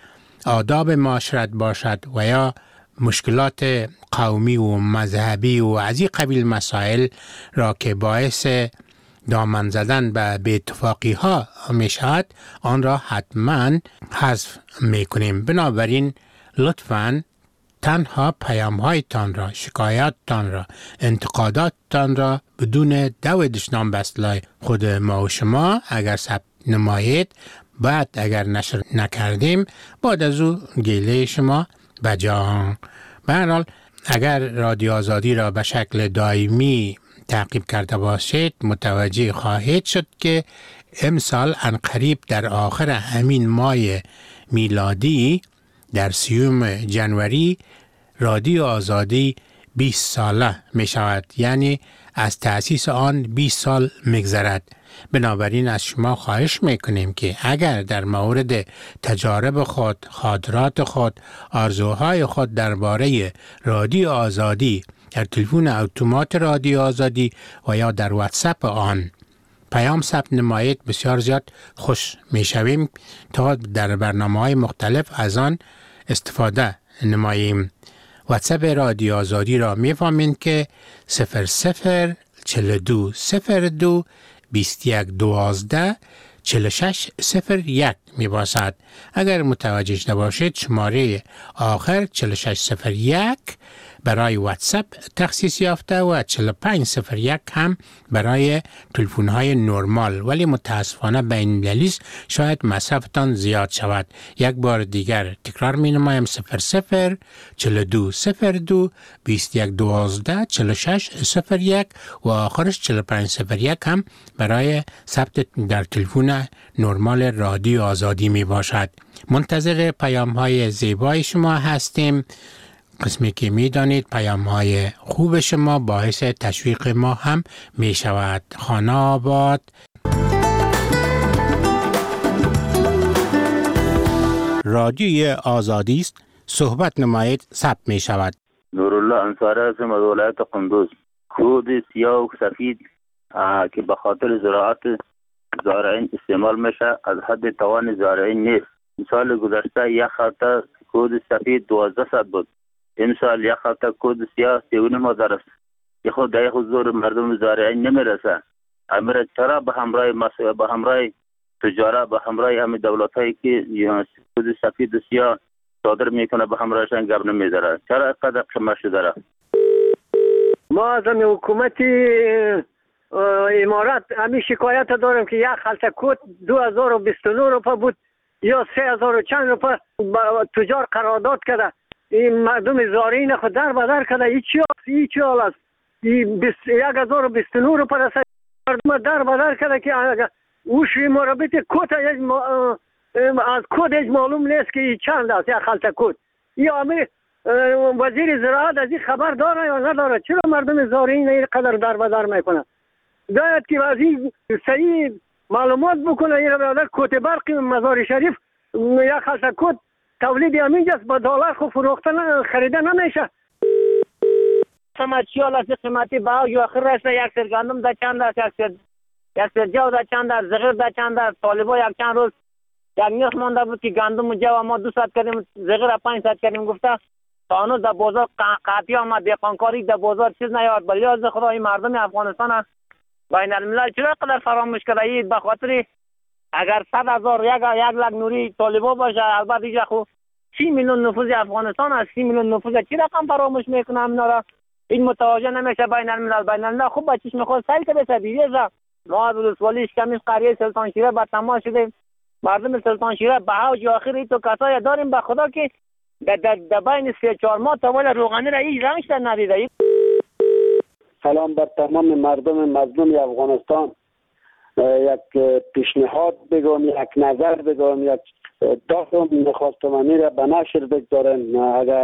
آداب معاشرت باشد و یا مشکلات قومی و مذهبی و از این قبیل مسائل را که باعث دامن زدن به بی‌اتفاقی ها می شود، آن را حتما حذف می کنیم. بنابراین لطفاً تنها پیام هایتان را، شکایاتتان را، انتقاداتتان را بدون دو دشنام بسلای خود ما و شما اگر ثبت نمایید، بعد اگر نشر نکردیم بعد از او گیله شما بجا. به هر حال اگر رادیو آزادی را به شکل دائمی تعقیب کرده باشید، متوجه خواهید شد که امسال عنقریب در آخر همین ماه میلادی در سیوم جنوری رادیو آزادی بیست ساله می شود، یعنی از تأسیس آن بیست سال می‌گذرد. بنابراین از شما خواهش میکنیم که اگر در مورد تجارب خود، خاطرات خود، آرزوهای خود درباره رادیو آزادی در تلفن اتومات رادیو آزادی و یا در واتساپ آن پیام ثبت نمایید، بسیار زیاد خوش میشویم تا در برنامه‌های مختلف از آن استفاده نماییم. واتساپ رادیو آزادی را میفهمید که صفر صفر چهل و دو صفر دو بیست و یک دوازده چهل و شش صفر یک می باشد. اگر متوجه نباشید شماره آخر چهل و شش صفر یک برای واتساپ تخصیص یافته و چهل و پنج صفر یک هم برای تلفن های نرمال، ولی متاسفانه بین المللی شاید مصرفتان زیاد شود. یک بار دیگر تکرار می نمایم صفر صفر چهل و دو صفر دو بیست و یک دوازده چهل و شش صفر یک و آخرش چهل و پنج صفر یک هم برای ثبت در تلفن نرمال رادیو آزادی می باشد. منتظر پیام های زیبای شما هستیم. قسمی که می دانید پیام های خوب شما باعث تشویق ما هم می شود. خانه آباد. رادیوی آزادی است، صحبت نمایید، ثبت می شود. نورالله انصاری هستم از ولایت قندوز. کود سیاه و سفید که به خاطر زراعت زارعین استعمال میشه از حد توان زارعین نیست. سال گذشته یک خلطه کود سفید دوازده صد بود، امسال یک خلطه کود سیاه سی و نیم هزار است که خود در حضور مردم زارعین نمیرسه. امیر چرا به همراه مسئله به همراه تجارت به همراه همه دولت هایی که کود سفید و سیاه صادر میکنه به همراهشان گپ نمیداره؟ چرا اینقدر قیمت شده؟ ما از حکومتی امارات همین شکایت دارم که یک خلطه کود دو هزار و بیست و نه روپیه بود یا سه هزار و چند روپیه تجار قرارداد کرده. این مردم زارعین خود در بدر کرده. این چی است؟ این چی حال است؟ یک هزار و بیست و نه روپیه رسید مردم در بدر کرده که اوش مربط کود از کود هیچ معلوم نیست که چند است یک خلطه کود. یا همه وزیر زراعت از این خبر داره یا نداره؟ چرا مردم زارعین اینقدر در بدر میکنه؟ باید که از این صحیح معلومات بکنه. این برادر کوت برق مزار شریف یک خلطه کود تولید همینجاست، با دلار خو فروختن خریده نمیشه. قیمت چی حال است؟ قیمتی با یا آخر رسته یک سر گندم در چند است، یک سر یک سر جو در چند است، زغیر در چند است. طالبا یک چند روز یک نیخ مانده بود که گندم و جو ما دو صد کردیم، زغیر پنج صد کردیم. گفته تا هنوز در بازار قحطی آمد، دهقانکاری در بازار چیز نیاد. بلی از خدا این مردم افغانستان بین الملل چرا قدر فراموش کرده؟ این به خاطر اگر صد هزار یک یک لک نوری طالبا باشه، البته اینجا خو سی میلیون نفوذ افغانستان است. سی میلیون نفوذ چی رقم فراموش میکنه؟ اینا را این متوجه نمیشه. بین الملل بین الملل خوب بچیش میخواد سیل که بشه دیگه. ما از ولسوالی اشکمیش قریه سلطان شیره با تماس شدیم. مردم سلطان شیره به اوج آخر ای تو کسایی داریم به خدا که در در بین سه چهار ماه تاول روغنی را هیچ رنگش در ندیده. سلام بر تمام مردم مظلوم افغانستان. یک پیشنهاد بگم، یک نظر بگم، یک داخل میخواستم امیر به نشر بگذارن. اگر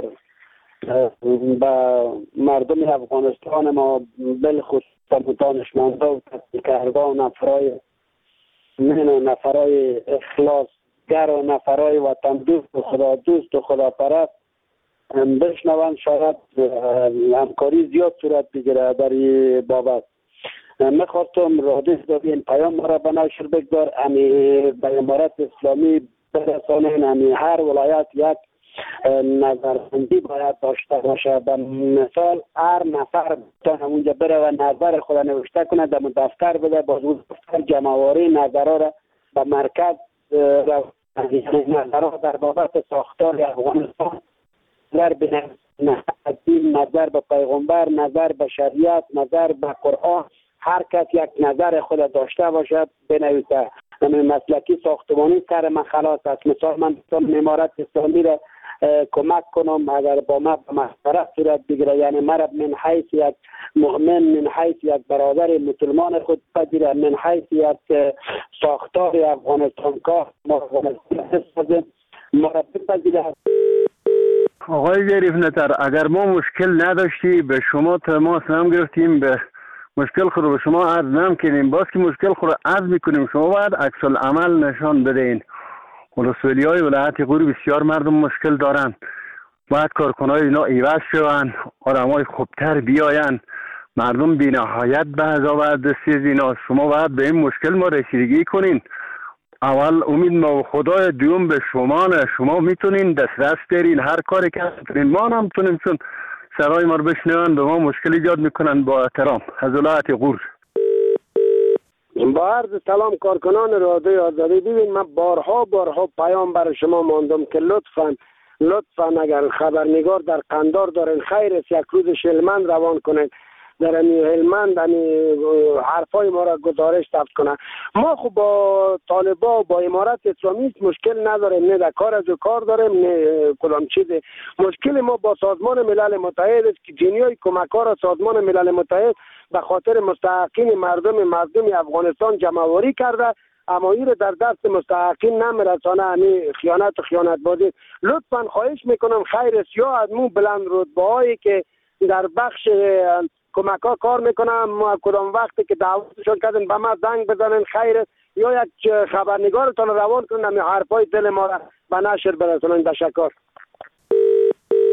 به مردم افغانستان ما بالخصوص دانشمندا و تحصیلکردا و نفرای من و نفرای اخلاصگر و نفرای وطن دوست و خدا دوست و خدا پرست بشنوند، شاید همکاری زیاد صورت بگیره در این بابت. میخواستم رادیو دادی این پیام را به نشر بگذار، امی به امارت اسلامی برسانین. امی هر ولایت یک نظربندی باید داشته باشه. به مثال هر نفر اونجا بره و نظر خود نوشته کنه، در دفتر بده، باز دفتر جمعواری نظرها را به مرکز نظرها در بابت ساختار افغانستان نظر به دین، نظر به پیغمبر، نظر به شریعت، نظر به قرآن، هر کس یک نظر خود داشته باشد بنویسه. من مسلکی ساختمانی سر من خلاص است. مثال من دوستم امارت اسلامی را کمک کنم اگر با ما به مشورت صورت بگیره، یعنی مرا من حیث یک مؤمن، من حیث یک برادر مسلمان خود پذیره، من حیث یک ساختار افغانستان کا ما افغانستان ما را بپذیره. آقای ظریف نطر، اگر ما مشکل نداشتی به شما تماس نم گرفتیم، به مشکل خود به شما عرض نم کنیم، باز که مشکل خود عرض میکنیم شما باید عکس العمل نشان بدین. ولسوالی های ولایت غور بسیار مردم مشکل دارن، باید کارکنای اینا ایواز شوند، آدم های خوبتر بیاین. مردم بی نهایت به عذاب دستی از اینا. شما باید به این مشکل ما رسیدگی کنین. اول امید ما و خدای، دوم به شما نه. شما میتونین دسترس دارین، هر کاری که میتونین. ما هم میتونیم، چون سرای ما رو بشنون به ما مشکل ایجاد میکنن. با احترام از ولایت غور. با عرض سلام کارکنان رادیو آزادی. ببین من بارها بارها پیام برای شما ماندم که لطفاً لطفاً اگر خبرنگار در قندار دارین خیر است یک روز هلمند روان کنین، در این هلمند این حرفای ما را گزارش ثبت کنن. ما خب با طالبا و با امارت اسلامی مشکل نداریم، نه در کار از کار داریم نه کدام چیزی. مشکل ما با سازمان ملل متحد است که جنیای کمک ها را سازمان ملل متحد به خاطر مستحقین مردم مظلوم افغانستان جمع‌آوری کرده، اما این در دست مستحقین نمیرسانه. همین خیانت و خیانت بازی. لطفاً خواهش میکنم خیر است یا از مو بلند رتبه‌هایی که در بخش کمک ها کار میکنم، ما کدام وقتی که دعوتشون کردن به ما زنگ بزنن خیر است، یا یک خبرنگارتان روان کنن همین حرفای دل ما را به نشر برسونن. تشکر.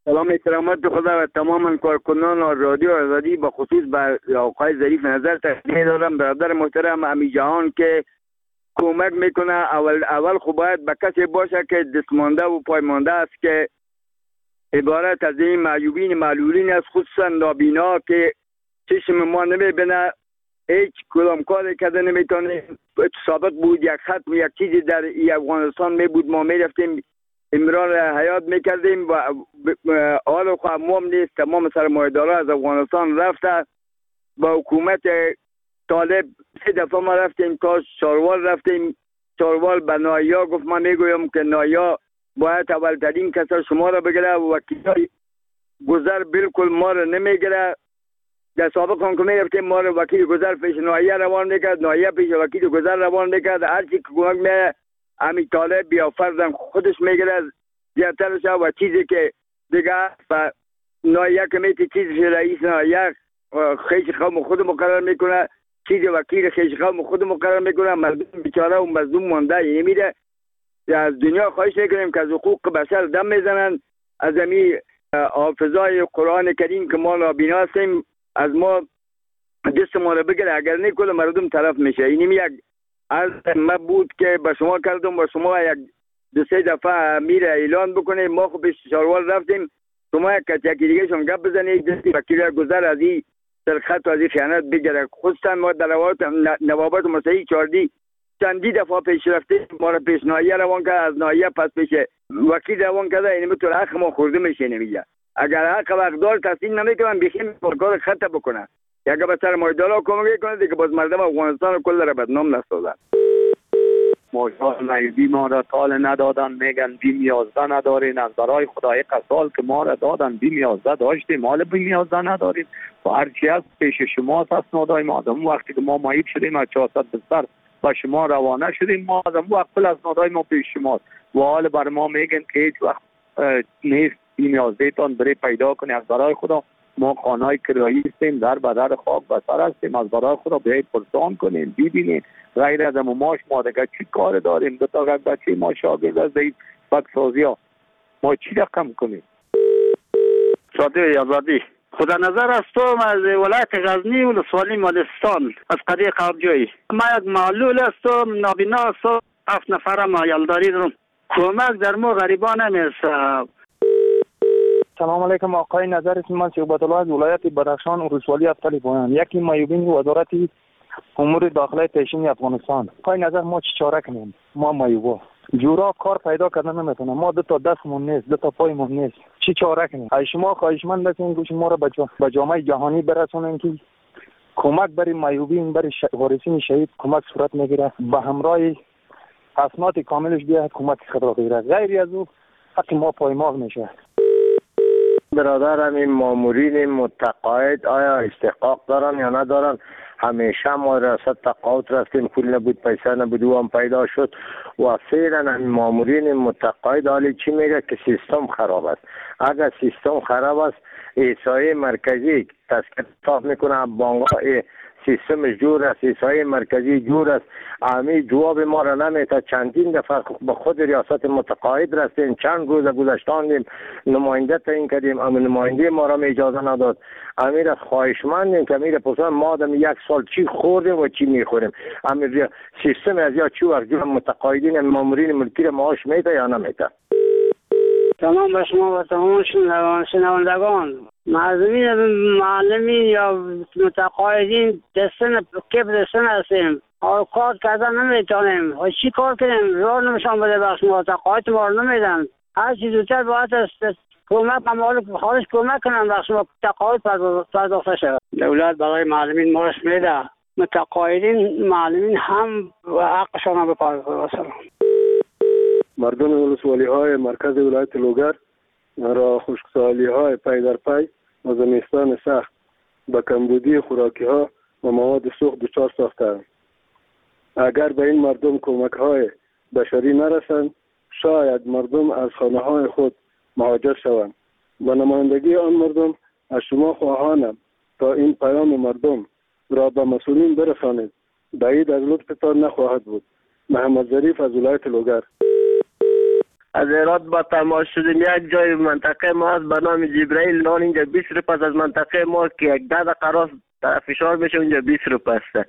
سلام احترامات خدا و تمام کارکنان رادیو آزادی به خصوص به آقای ظریف نظر تقدیم دارم. برادر محترم امی جهان که کمک میکنه اول اول خب باید به کسی باشه که دستمانده و پایمانده است که عبارت از این معیوبین معلولین است، خصوصا نابینا که چشم ما نمیبینه، هیچ کدام کاری کرده نمیتونه. سابق بود یک خط و یک چیزی در افغانستان می بود، ما میرفتیم امرار حیات میکردیم و حال خواهم موم نیست. تمام سرمایه‌دارا از افغانستان رفته با حکومت طالب. سه دفعه ما رفتیم تا چاروال رفتیم، چاروال به نایا گفت ما میگویم که نایا باید اولترین کسا شما را بگیره و وکیل گذر بالکل ما را نمیگیره. در سابق هم که میرفتیم ما را وکیل گذر پیش نایا روان میکرد، نایا پیش وکیل گذر روان میکرد. هرچی که کمک میه امی طالب بیا فرزن خودش میگیره زیادترش و چیزی که دیگه و نایا که میتی چیزی رئیس نایا خیش قوم خود مقرر میکنه، چیزی وکیل خیش قوم خود مقرر میکنه. مردم بیچاره و مظلوم مانده. یعنی میده از دنیا خواهش میکنیم که از حقوق بشر دم میزنن، از امی حافظای قرآن کریم که ما نابینا هستیم از ما دست ما رو بگیره، اگر نه کل مردم طرف میشه. اینیم یک از ما بود که به شما کردم و شما یک دو سه دفعه میره اعلان بکنه. ما خب به چاروال رفتیم، شما یک کتیکی دیگه شون گپ بزنید دستی وکیل گذر از این سرخط و از این خیانت بگیره. خصوصا ما در نوابت مسیحی چاردی چندی دفعه پیش رفتیم، ما را پیش نایه روان کرد، از نایه پس پیش وکیل روان کرده. این میتونه حق ما خورده میشه نمیگه. اگر حق و اقدار تحصیل نمیکنن بخیم کار خطا بکنن یا اگر به سرمایه‌دارا کمک کنه دیگه باز مردم افغانستان کل را بدنام نسازن. ماشال معیوبی ما را تال ندادن، میگن بیم یازده ندارین. از برای خدا یک سال که ما را دادن بیم یازده داشتیم، مال بیم یازده نداریم و هرچی از پیش شما هست نادای ما. آدم وقتی که ما معیوب شدیم از چهارصد بستر با شما روانه شدیم، ما آدم وقت پل از نادای ما پیش شما و حال بر ما میگن که هیچ وقت نیست بیم یازده تان بری پیدا کنی. از برای خدا ما خانه‌های کرایی هستیم، در بدر خاک بسر هستیم. از برای خدا بیایید پرسان کنیم ببینید غیر از ماش ما دیگه چی کار داریم؟ دو تا بچه ما شاگرد از این بکسازی ها ما چی رقم کنیم؟ رادیو آزادی خدا نظر هستم از ولایت غزنی و ولسوالی مالستان از قریه قرجوی. ما یک معلول هستم، نابینا هستم، هفت نفر ما یلداری دارم. کمک در ما غریبان نمیرسه. سلام علیکم آقای نظر اسم من شعبت الله از ولایت بدخشان و ولسوالی افتالی پایان. یکی معیوبین وزارت امور داخلی پیشین افغانستان. آقای نظر ما چی چاره کنیم؟ ما معیوبا جورا کار پیدا کردن نمیتونه، ما دو تا دستمون نیست، دو تا پایمون نیست، چی چاره کنیم؟ ای شما خواهشمند هستین گوش ما را به جامعه جهانی برسونین که کمک برای معیوبین، برای وارثین شهید کمک صورت میگیره، به همراه اسناد کاملش بیاد کمک خود را بگیره. غیر از او حق ما پایمال میشه. برادرم این مامورین متقاعد آیا استحقاق دارن یا ندارن؟ همیشه ما ریاست تقاعد رفتیم، پول نبود، پیسه نبود، او هم پیدا شد و فعلا این مامورین متقاعد حالی چی میگه که سیستم خراب است. اگر سیستم خراب است احصایه مرکزی تسکیه صاف میکنه، بانک‌ها سیستمش جور است، احصایه مرکزی جور است، امی جواب ما را نمیده. چندین دفعه به خود ریاست متقاعد رفتیم، چند روز گذشتاندیم نماینده تعیین کردیم، اما نماینده ما را اجازه نداد. امیر خواهشمندیم که امیر پسان ما آدم یک سال چی خوردیم و چی میخوریم. امیر سیستم از یا چی وقت متقاعدین مامورین ملکی را معاش میده یا نمیده؟ تمام به شما و تمام شنوندگان، معلمین معلمین یا متقاعدین دستن کپ دستن هستیم، کار کردن نمیتونیم. چی کار کنیم؟ راه نمیشان بده بخش متقاعد ما رو نمیدن. هر چیز زودتر باید است کمک ممالک خارج کمک کنن بخش متقاعد پرداخته شود. دولت برای معلمین مارش میده، متقاعدین معلمین هم حقشان بپردازن. مردم ولسوالی های مرکز ولایت لوگر را خشکسالی های پی در پی و زمستان سخت به کمبودی خوراکی ها و مواد سوخت دچار ساختند. اگر به این مردم کمک های بشری نرسند شاید مردم از خانه های خود مهاجر شوند. به نمایندگی آن مردم از شما خواهانم تا این پیام مردم را به مسئولین برسانید. بعید از لطفتان نخواهد بود. محمد ظریف از ولایت لوگر. از هرات با تماس شدیم. یک جای منطقه ما از به نام جبرائیل نان اینجا بیست روپیه است. از منطقه ما که یک ده دقیقه فشار میشه اونجا بیست روپیه است.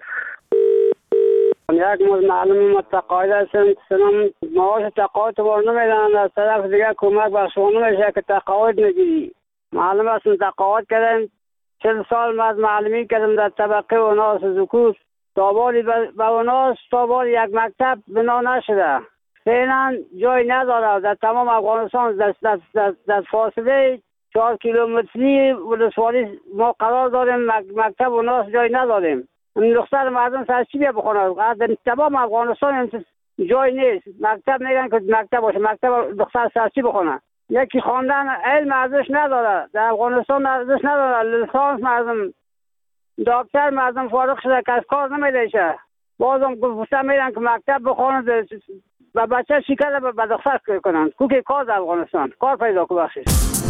یک موز معلوم متقاعد هستم سنم معاش تقاعد بار نمیدن. از طرف دیگه کمک به شما نمیشه که تقاعد نگیری. معلوم است تقاعد کردن چند سال ما از معلمی کردم در طبقه و ناس زکوس تابالی به اوناس تابالی یک مکتب بنا نشده. فعلا جای نداره در تمام افغانستان در, در, در, در فاصله چهار کیلومتری ولسوالی ما قرار داریم. مکتب و ناس جای نداریم. دختر مردم سرچی بیا بخونه. در تمام افغانستان جای نیست. مکتب میگن که مکتب باشه. مکتب دختر سرچی بخونه. یکی خواندن علم ارزش نداره. در افغانستان ارزش نداره. لیسانس مردم دکتر مردم فارغ شده که از کار نمیده. بازم گفتم میرن که مکتب بخونه و بچه شکر به دختر کنن. کوکی کار در افغانستان کار پیدا که بخشید.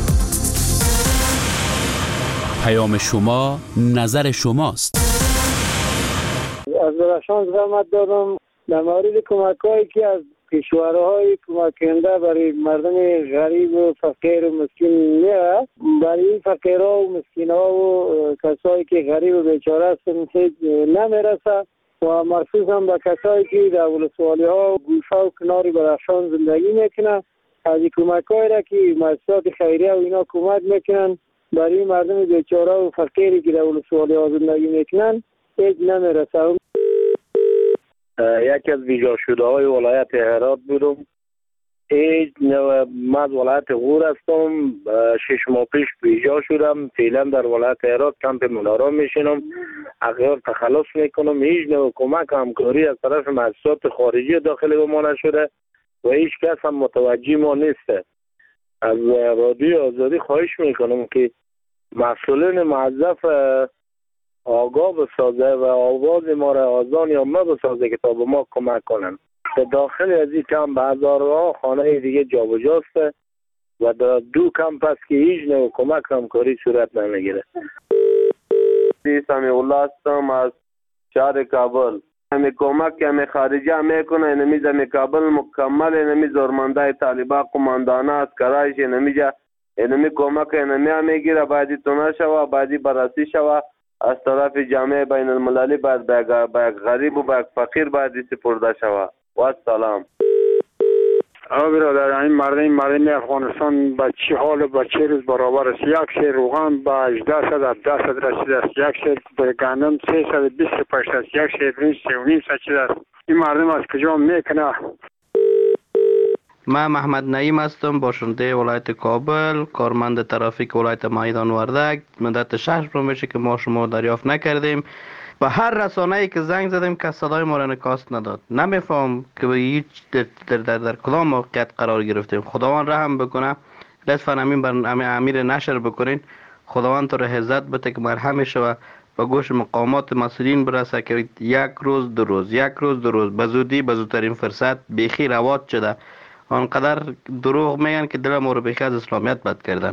پیام شما نظر شماست. از درخشان زحمت دارم در مورد کمک هایی که از کشورهای کمک کننده برای مردم غریب و فقیر و مسکین میاد. برای این فقیرها و مسکین ها و کسایی که غریب و بیچاره هستند نمیرسه و مخصوص هم به کسایی که در ولسوالی ها و گوشه و کنار درخشان زندگی میکنن. از این کمک هایی را که مؤسسات خیریه و اینا کمک میکنن برای مردم بیچاره و فقیری که در ولسوالی ها زندگی میکنن هیچ نمیرسه. یکی از بیجا شده های ولایت هرات بودم. هیچ من از ولایت غور هستم. شش ماه پیش بیجا شدم. فعلا در ولایت هرات کمپ منارا میشینم. اغیار تخلص میکنم. هیچ نوع کمک همکاری از طرف مؤسسات خارجی داخل به ما نشده و هیچ کس هم متوجه ما نیست. از رادیو آزادی خواهش میکنم که مسئولین موظف آگاه بسازه و آواز ما را آزان یا ما بسازه که تا به ما کمک کنن. به داخل از این کمپ به هزارها خانه دیگه جابجاست و در دو کمپ است که هیچ نوع کمک همکاری صورت نمیگیره. سمیع الله هستم از شهر کابل. همی کمک که همی خارجی هم میکنه. اینمی زمی کابل مکمل اینمی زورمنده طالبا قماندانه از کرایش اینمی جا اینمی کمک اینمی هم میگیره. بعدی تونه شوه بعدی براسی شوه از طرف جامعه بین المللی باید به غریب و به فقیر باید سپرده شود. و سلام. آقا برادر این مردم مردم افغانستان به چه حال به چه روز برابر است؟ یک سیر روغن به هجده صد هفده صد رسیده است. یک سیر گندم سیصد و بیست و پنج است. یک سیر برنج سه و نیم صد شده است. این مردم از کجا میکنه؟ من محمد نعیم هستم، باشنده ولایت کابل، کارمند ترافیک ولایت میدان وردک. مدت شهر رو میشه که ما شما دریافت نکردیم و هر رسانه‌ای که زنگ زدیم که صدای ما را نکاست نداد. نمیفهم که هیچ در, در, در, در کدام موقعیت قرار گرفتیم. خداوند رحم بکنه. لطفاً امین بر امیر نشر بکنین. خداوند تو را عزت بده که مرحم شوه و گوش مقامات مسئولین برسه که یک روز دو روز یک روز دو روز به زودی به زودترین فرصت بیخی روات شده. آنقدر دروغ میگن که دل ما رو بیخی از اسلامیت بد کردن.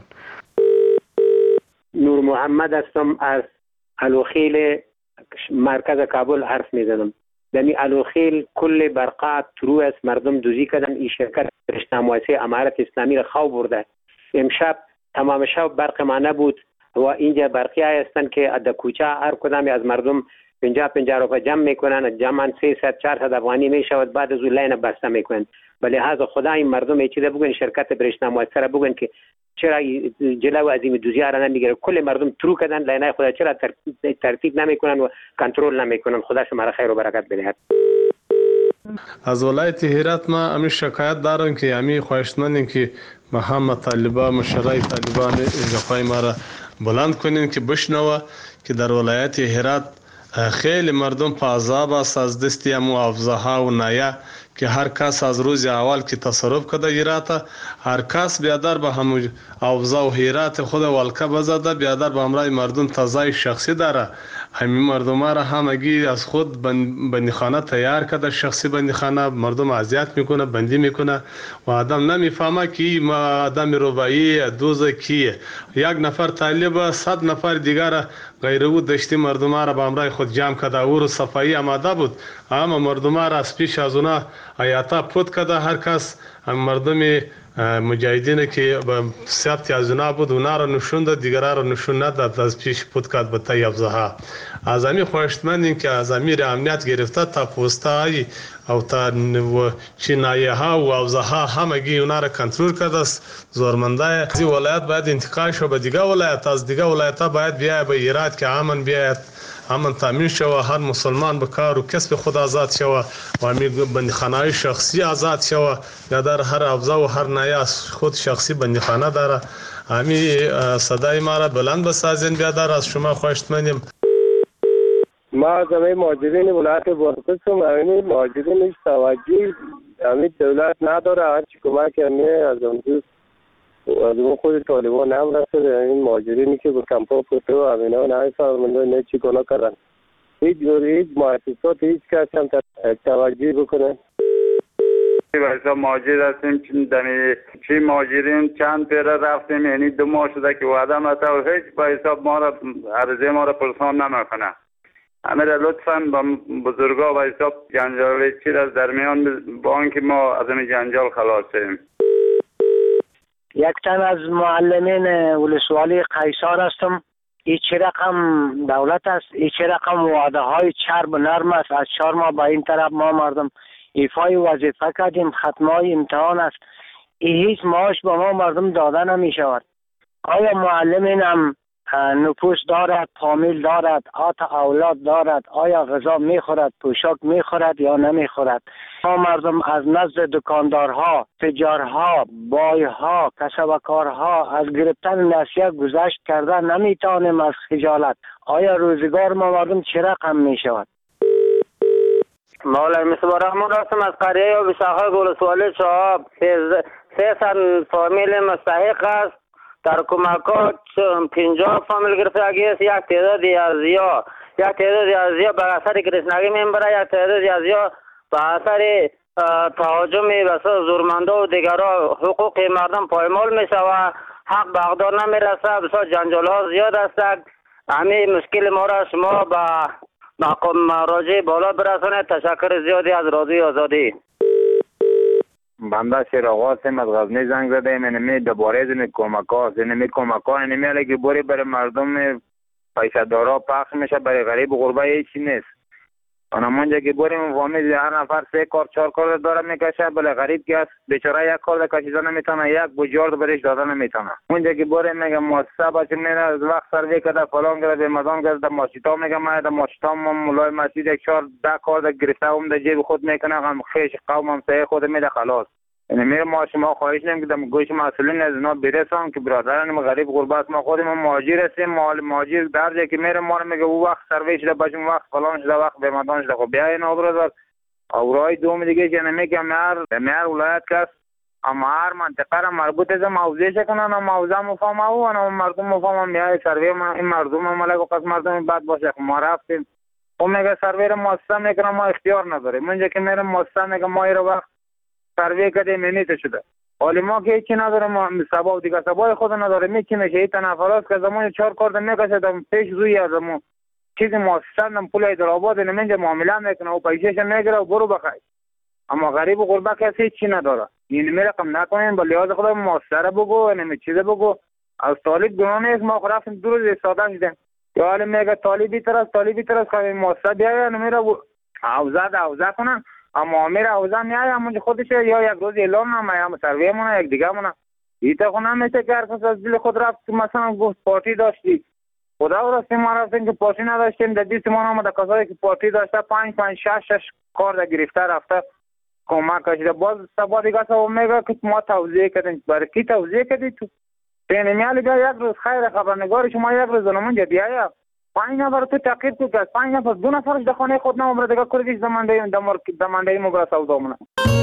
نور محمد هستم از الوخیل مرکز کابل حرف میزنم. دمی الوخیل کل برقات ترو است. مردم دوزی کردن. این شرکت رشته مؤسسه امارت اسلامی را خو برده. امشب تمام شب برق ما نبود و اینجا برقی هستند که در کوچه هر کدام از مردم پنجاه پنجاه روپیه جمع میکنن. جمعا سیصد چهارصد افغانی میشود. بعد از اون لاین بسته میکنن. ولی لحاظ خدا این مردم ای چیزا بگن شرکت برشته مؤسسه را بگن که چرا جلو از این دوزی را نمیگیره. کل مردم ترو کردن. لاینای خدا چرا ترتیب نمیکنن و کنترل نمیکنن. خدا شما را خیر و برکت بده. از ولایت هرات ما امی شکایت دارم که امی خواهشمندیم که ما هم طالبا مشرای طالبان اجرای ما را بلند کنین که بشنوه که در ولایت هرات خیلی مردم په عذاب است از دستی امو افزاها و نایا که هر کس از روز اول که تصرف کده هراته هر کس بیادر به همو افزا و هرات خود والکه بزده بیادر به امرای مردم تزای شخصی داره. همین مردم را همگی از خود بندیخانه تیار کرده. شخصی بندیخانه مردم اذیت میکنه بندی میکنه و آدم نمیفهمه که ما آدم روبایی دوزه کیه. یک نفر طالب صد نفر دیگر غیر او دشتی مردم را به امرای خود جمع کرده. او رو صفایی آماده بود اما مردم را از پیش از اونا آیاتا پود کده هر کس مردم مجاهدین که ثبت از اونا بود اونا را نشون داد، دیگران را نشون نداد از پیش پود کد به طی افزاها. از امی خواهشمندیم که از امیر امنیت گرفته تا پوستایی او تا چینایه ها و افزاها همگی اونا را کنترل کرده است. زورمنده از این ولایت باید انتقال شو به دیگه ولایت، از دیگه ولایت ها باید بیاید به ایراد که امن بیاید، امن تامین شوه، هر مسلمان به کار و کسب خود آزاد شوه و امی بندخانه شخصی آزاد شوه. در هر افزا و هر نایه خود شخصی بندخانه داره. امی صدای ما را بلند بسازین بیادر، از شما خواهشمندیم. ما از همه مهاجرین ولایت بادغیس هم همین مهاجرینش توجه همین دولت نداره، هرچی کمک همیه از اون دوست از اون خود طالبان هم رسده. همین مهاجرینی که به کمپا پوته و همین ها نه فرمانده نه چی گناه کردن، هیچ جوری هیچ مؤسسات هیچ کس هم توجه بکنه. بایستا مهاجر هستیم، چی مهاجرین چند پیره رفتیم، یعنی دو ماه شده که وعده مته و هیچ بایستا ما را عرضه ما را پرسان نمیکنه. همه را لطفاً با بزرگا و حساب جنجال چیز از درمیان با آنکه ما از این جنجال خلاص شیم. یک تن از معلمین ولسوالی قیصر هستم. این چه رقم دولت است، این چه رقم وعده های چرب نرم است. از چهار ماه به این طرف ما مردم ایفای وظیفه کردیم، ختمای امتحان است، این هیچ معاش به ما مردم داده نمی شود. آیا معلمین هم نفوس دارد، فامیل دارد، آت اولاد دارد، آیا غذا میخورد، پوشاک میخورد یا نمیخورد؟ ما مردم از نزد دکاندارها، تجارها، بایها، کسبکارها از گرفتن نسیه گذشت کرده نمیتوانیم از خجالت. آیا روزگار ما مردم چه رقم میشود؟ مولای مصباح رحمان هستم از قریه یا بساخه گلسوالی چهاب. سه سن فامیل مستحق است. در کمکات پنجاه فامیل گرفتگی است. یک تعدادی از یا یک تعدادی از یا به اثر گرسنگی میبره، یک تعدادی از یا به اثر تهاجم بسیار زورمنده و دیگرها حقوق مردم پایمال میشوه، حق به اقدار نمیرسه، بسیار جنجال ها زیاد است. همین مشکل ما را شما به مقام مراجع بالا برسانید. تشکر زیادی از رادیوی آزادی. بنده شیراغ هستیم، از غزنی زنگ زدیم. اینمی دوباره از این کمک ها هست، اینمی کمک ها اینمی علی که بوری برای مردم پیسه دارا پخش میشه، برای غریب و غربه هیچی نیست. اونمونجا که بوریم فامیل هر نفر سه کار چهار کار داره میکشه، بله غریب که هست بیچاره یک کار کشیده نمیتونه، یک بجارد برش داده نمیتونه. اونجا که بوریم میگه مؤسسه بچه میره از وقت سروی کرده فلان کرده مدام کرده ماشیتا میگه ما در ماشیتا مولای مسجد یک چهار ده کار گرفته هم در جیب خود میکنه، هم خیش قوم هم سه خود میده خلاص. یعنی میره ما شما خواهش نمیم که دم گوش مسئولین از اینا برسان که برادران غریب غربت ما خودم مهاجر هستیم، مهاجر در جایی که میره ما رو میگه او وقت سروی شده بچم وقت فلان شده وقت به مدان شده. خب بیا اینا برادر اورای دوم دیگه که نمیگه مر مر ولایت کس اما هر منطقه را مربوط از موضوعش کنن و موضوع مفهوم او و مردم مفهوم میای سروی ما این مردم ملک و قسم مردم بد باشه. ما رفتیم اون میگه سروی رو مؤسسه میکنه، ما اختیار نداریم. اونجا که میره مؤسسه میگه ما رو وقت سروی کردیم منیت شده، حالی ما که هیچی نداریم، ما سبا و دیگه سبای خود نداریم. میچی میشه این تنفرات که زمان چهار کارد میکشد پیش روی از ما چیزی مؤسسه نم پول ایدرآباد نمینجا معامله میکنه و پیشش میگیره و برو بخیر. اما غریب و غربه کسی هیچی نداره. این میرقم نکنین با لحاظ خدا مؤسسه را بگو نمی چیزه بگو. از طالب گناه نیست، ما رفتیم دو روز ساده شدیم یا حالی میگه طالبی طرف طالبی طرف که مؤسسه بیاید نمیره اوزاد اوزا کنن، اما امیر اوزا میای همونجا خودش یا یک روز اعلام نمه یا سروی مونه یک دیگه مونه ایتا خونه میشه که هر کس از دل خود رفت. مثلا گفت پارتی داشتی خدا و راستی ما رفتیم که پارتی نداشتیم، در دیست ما آمده کسایی که پارتی داشته پنج پنج شش شش کار در گرفته رفته کمک کشیده. باز سبا دیگه سبا میگه که ما توضیح کردیم. برای کی توضیح کردی تو؟ بین میالی بیا یک روز خیر خبرنگار شما یک روز نمونجا بیایا پنج نفر تو تقیید تو که پنج نفر دو نفرش در خانه خود نمبره دیگه کردیش زمانده دمانده مبرا سودا مونه.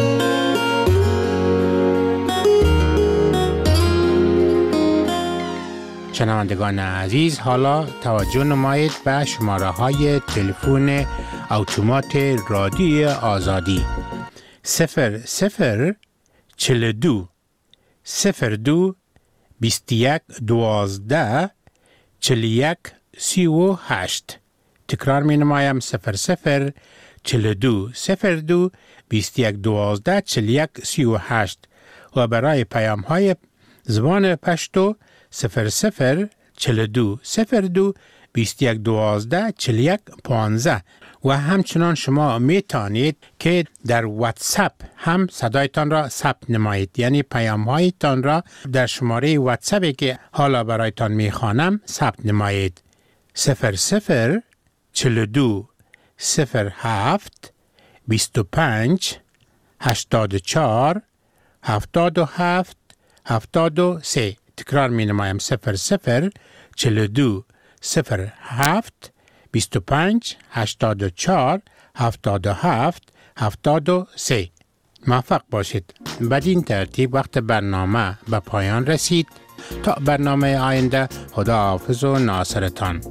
شنوندگان عزیز، حالا توجه نمایید به شماره های تلفن اتومات رادیوی آزادی صفر صفر چهل و دو صفر دو بیست و یک دوازده چهل و یک سی و هشت. تکرار می نمایم صفر صفر چل و دو صفر دو بیست یک دوازده چل یک سی و هشت و برای پیام های زبان پشتو صفر صفر چل و دو صفر دو بیست یک دوازده چل یک پانزده و همچنان شما می توانید که در واتساپ هم صدایتان را ثبت نمایید، یعنی پیام هایتان را در شماره واتساپی که حالا برایتان می خوانم ثبت نمایید. صفر صفر چل و دو صفر هفت بیست و پنج هشتاد و چهار هفتاد و هفت هفتاد و سه. تکرار می نمایم صفر صفر چل و دو صفر هفت بیست و پنج هشتاد و چهار هفتاد و هفت هفتاد و سه. موفق باشید. بدین ترتیب وقت برنامه به پایان رسید. تا برنامه آینده، خدا حافظ و ناصرتان.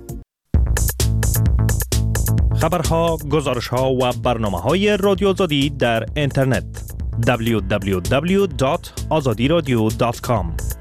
خبرها، گزارشها و برنامه‌های رادیو آزادی در اینترنت دبلیو دبلیو دبلیو دات آزادی رادیو دات کام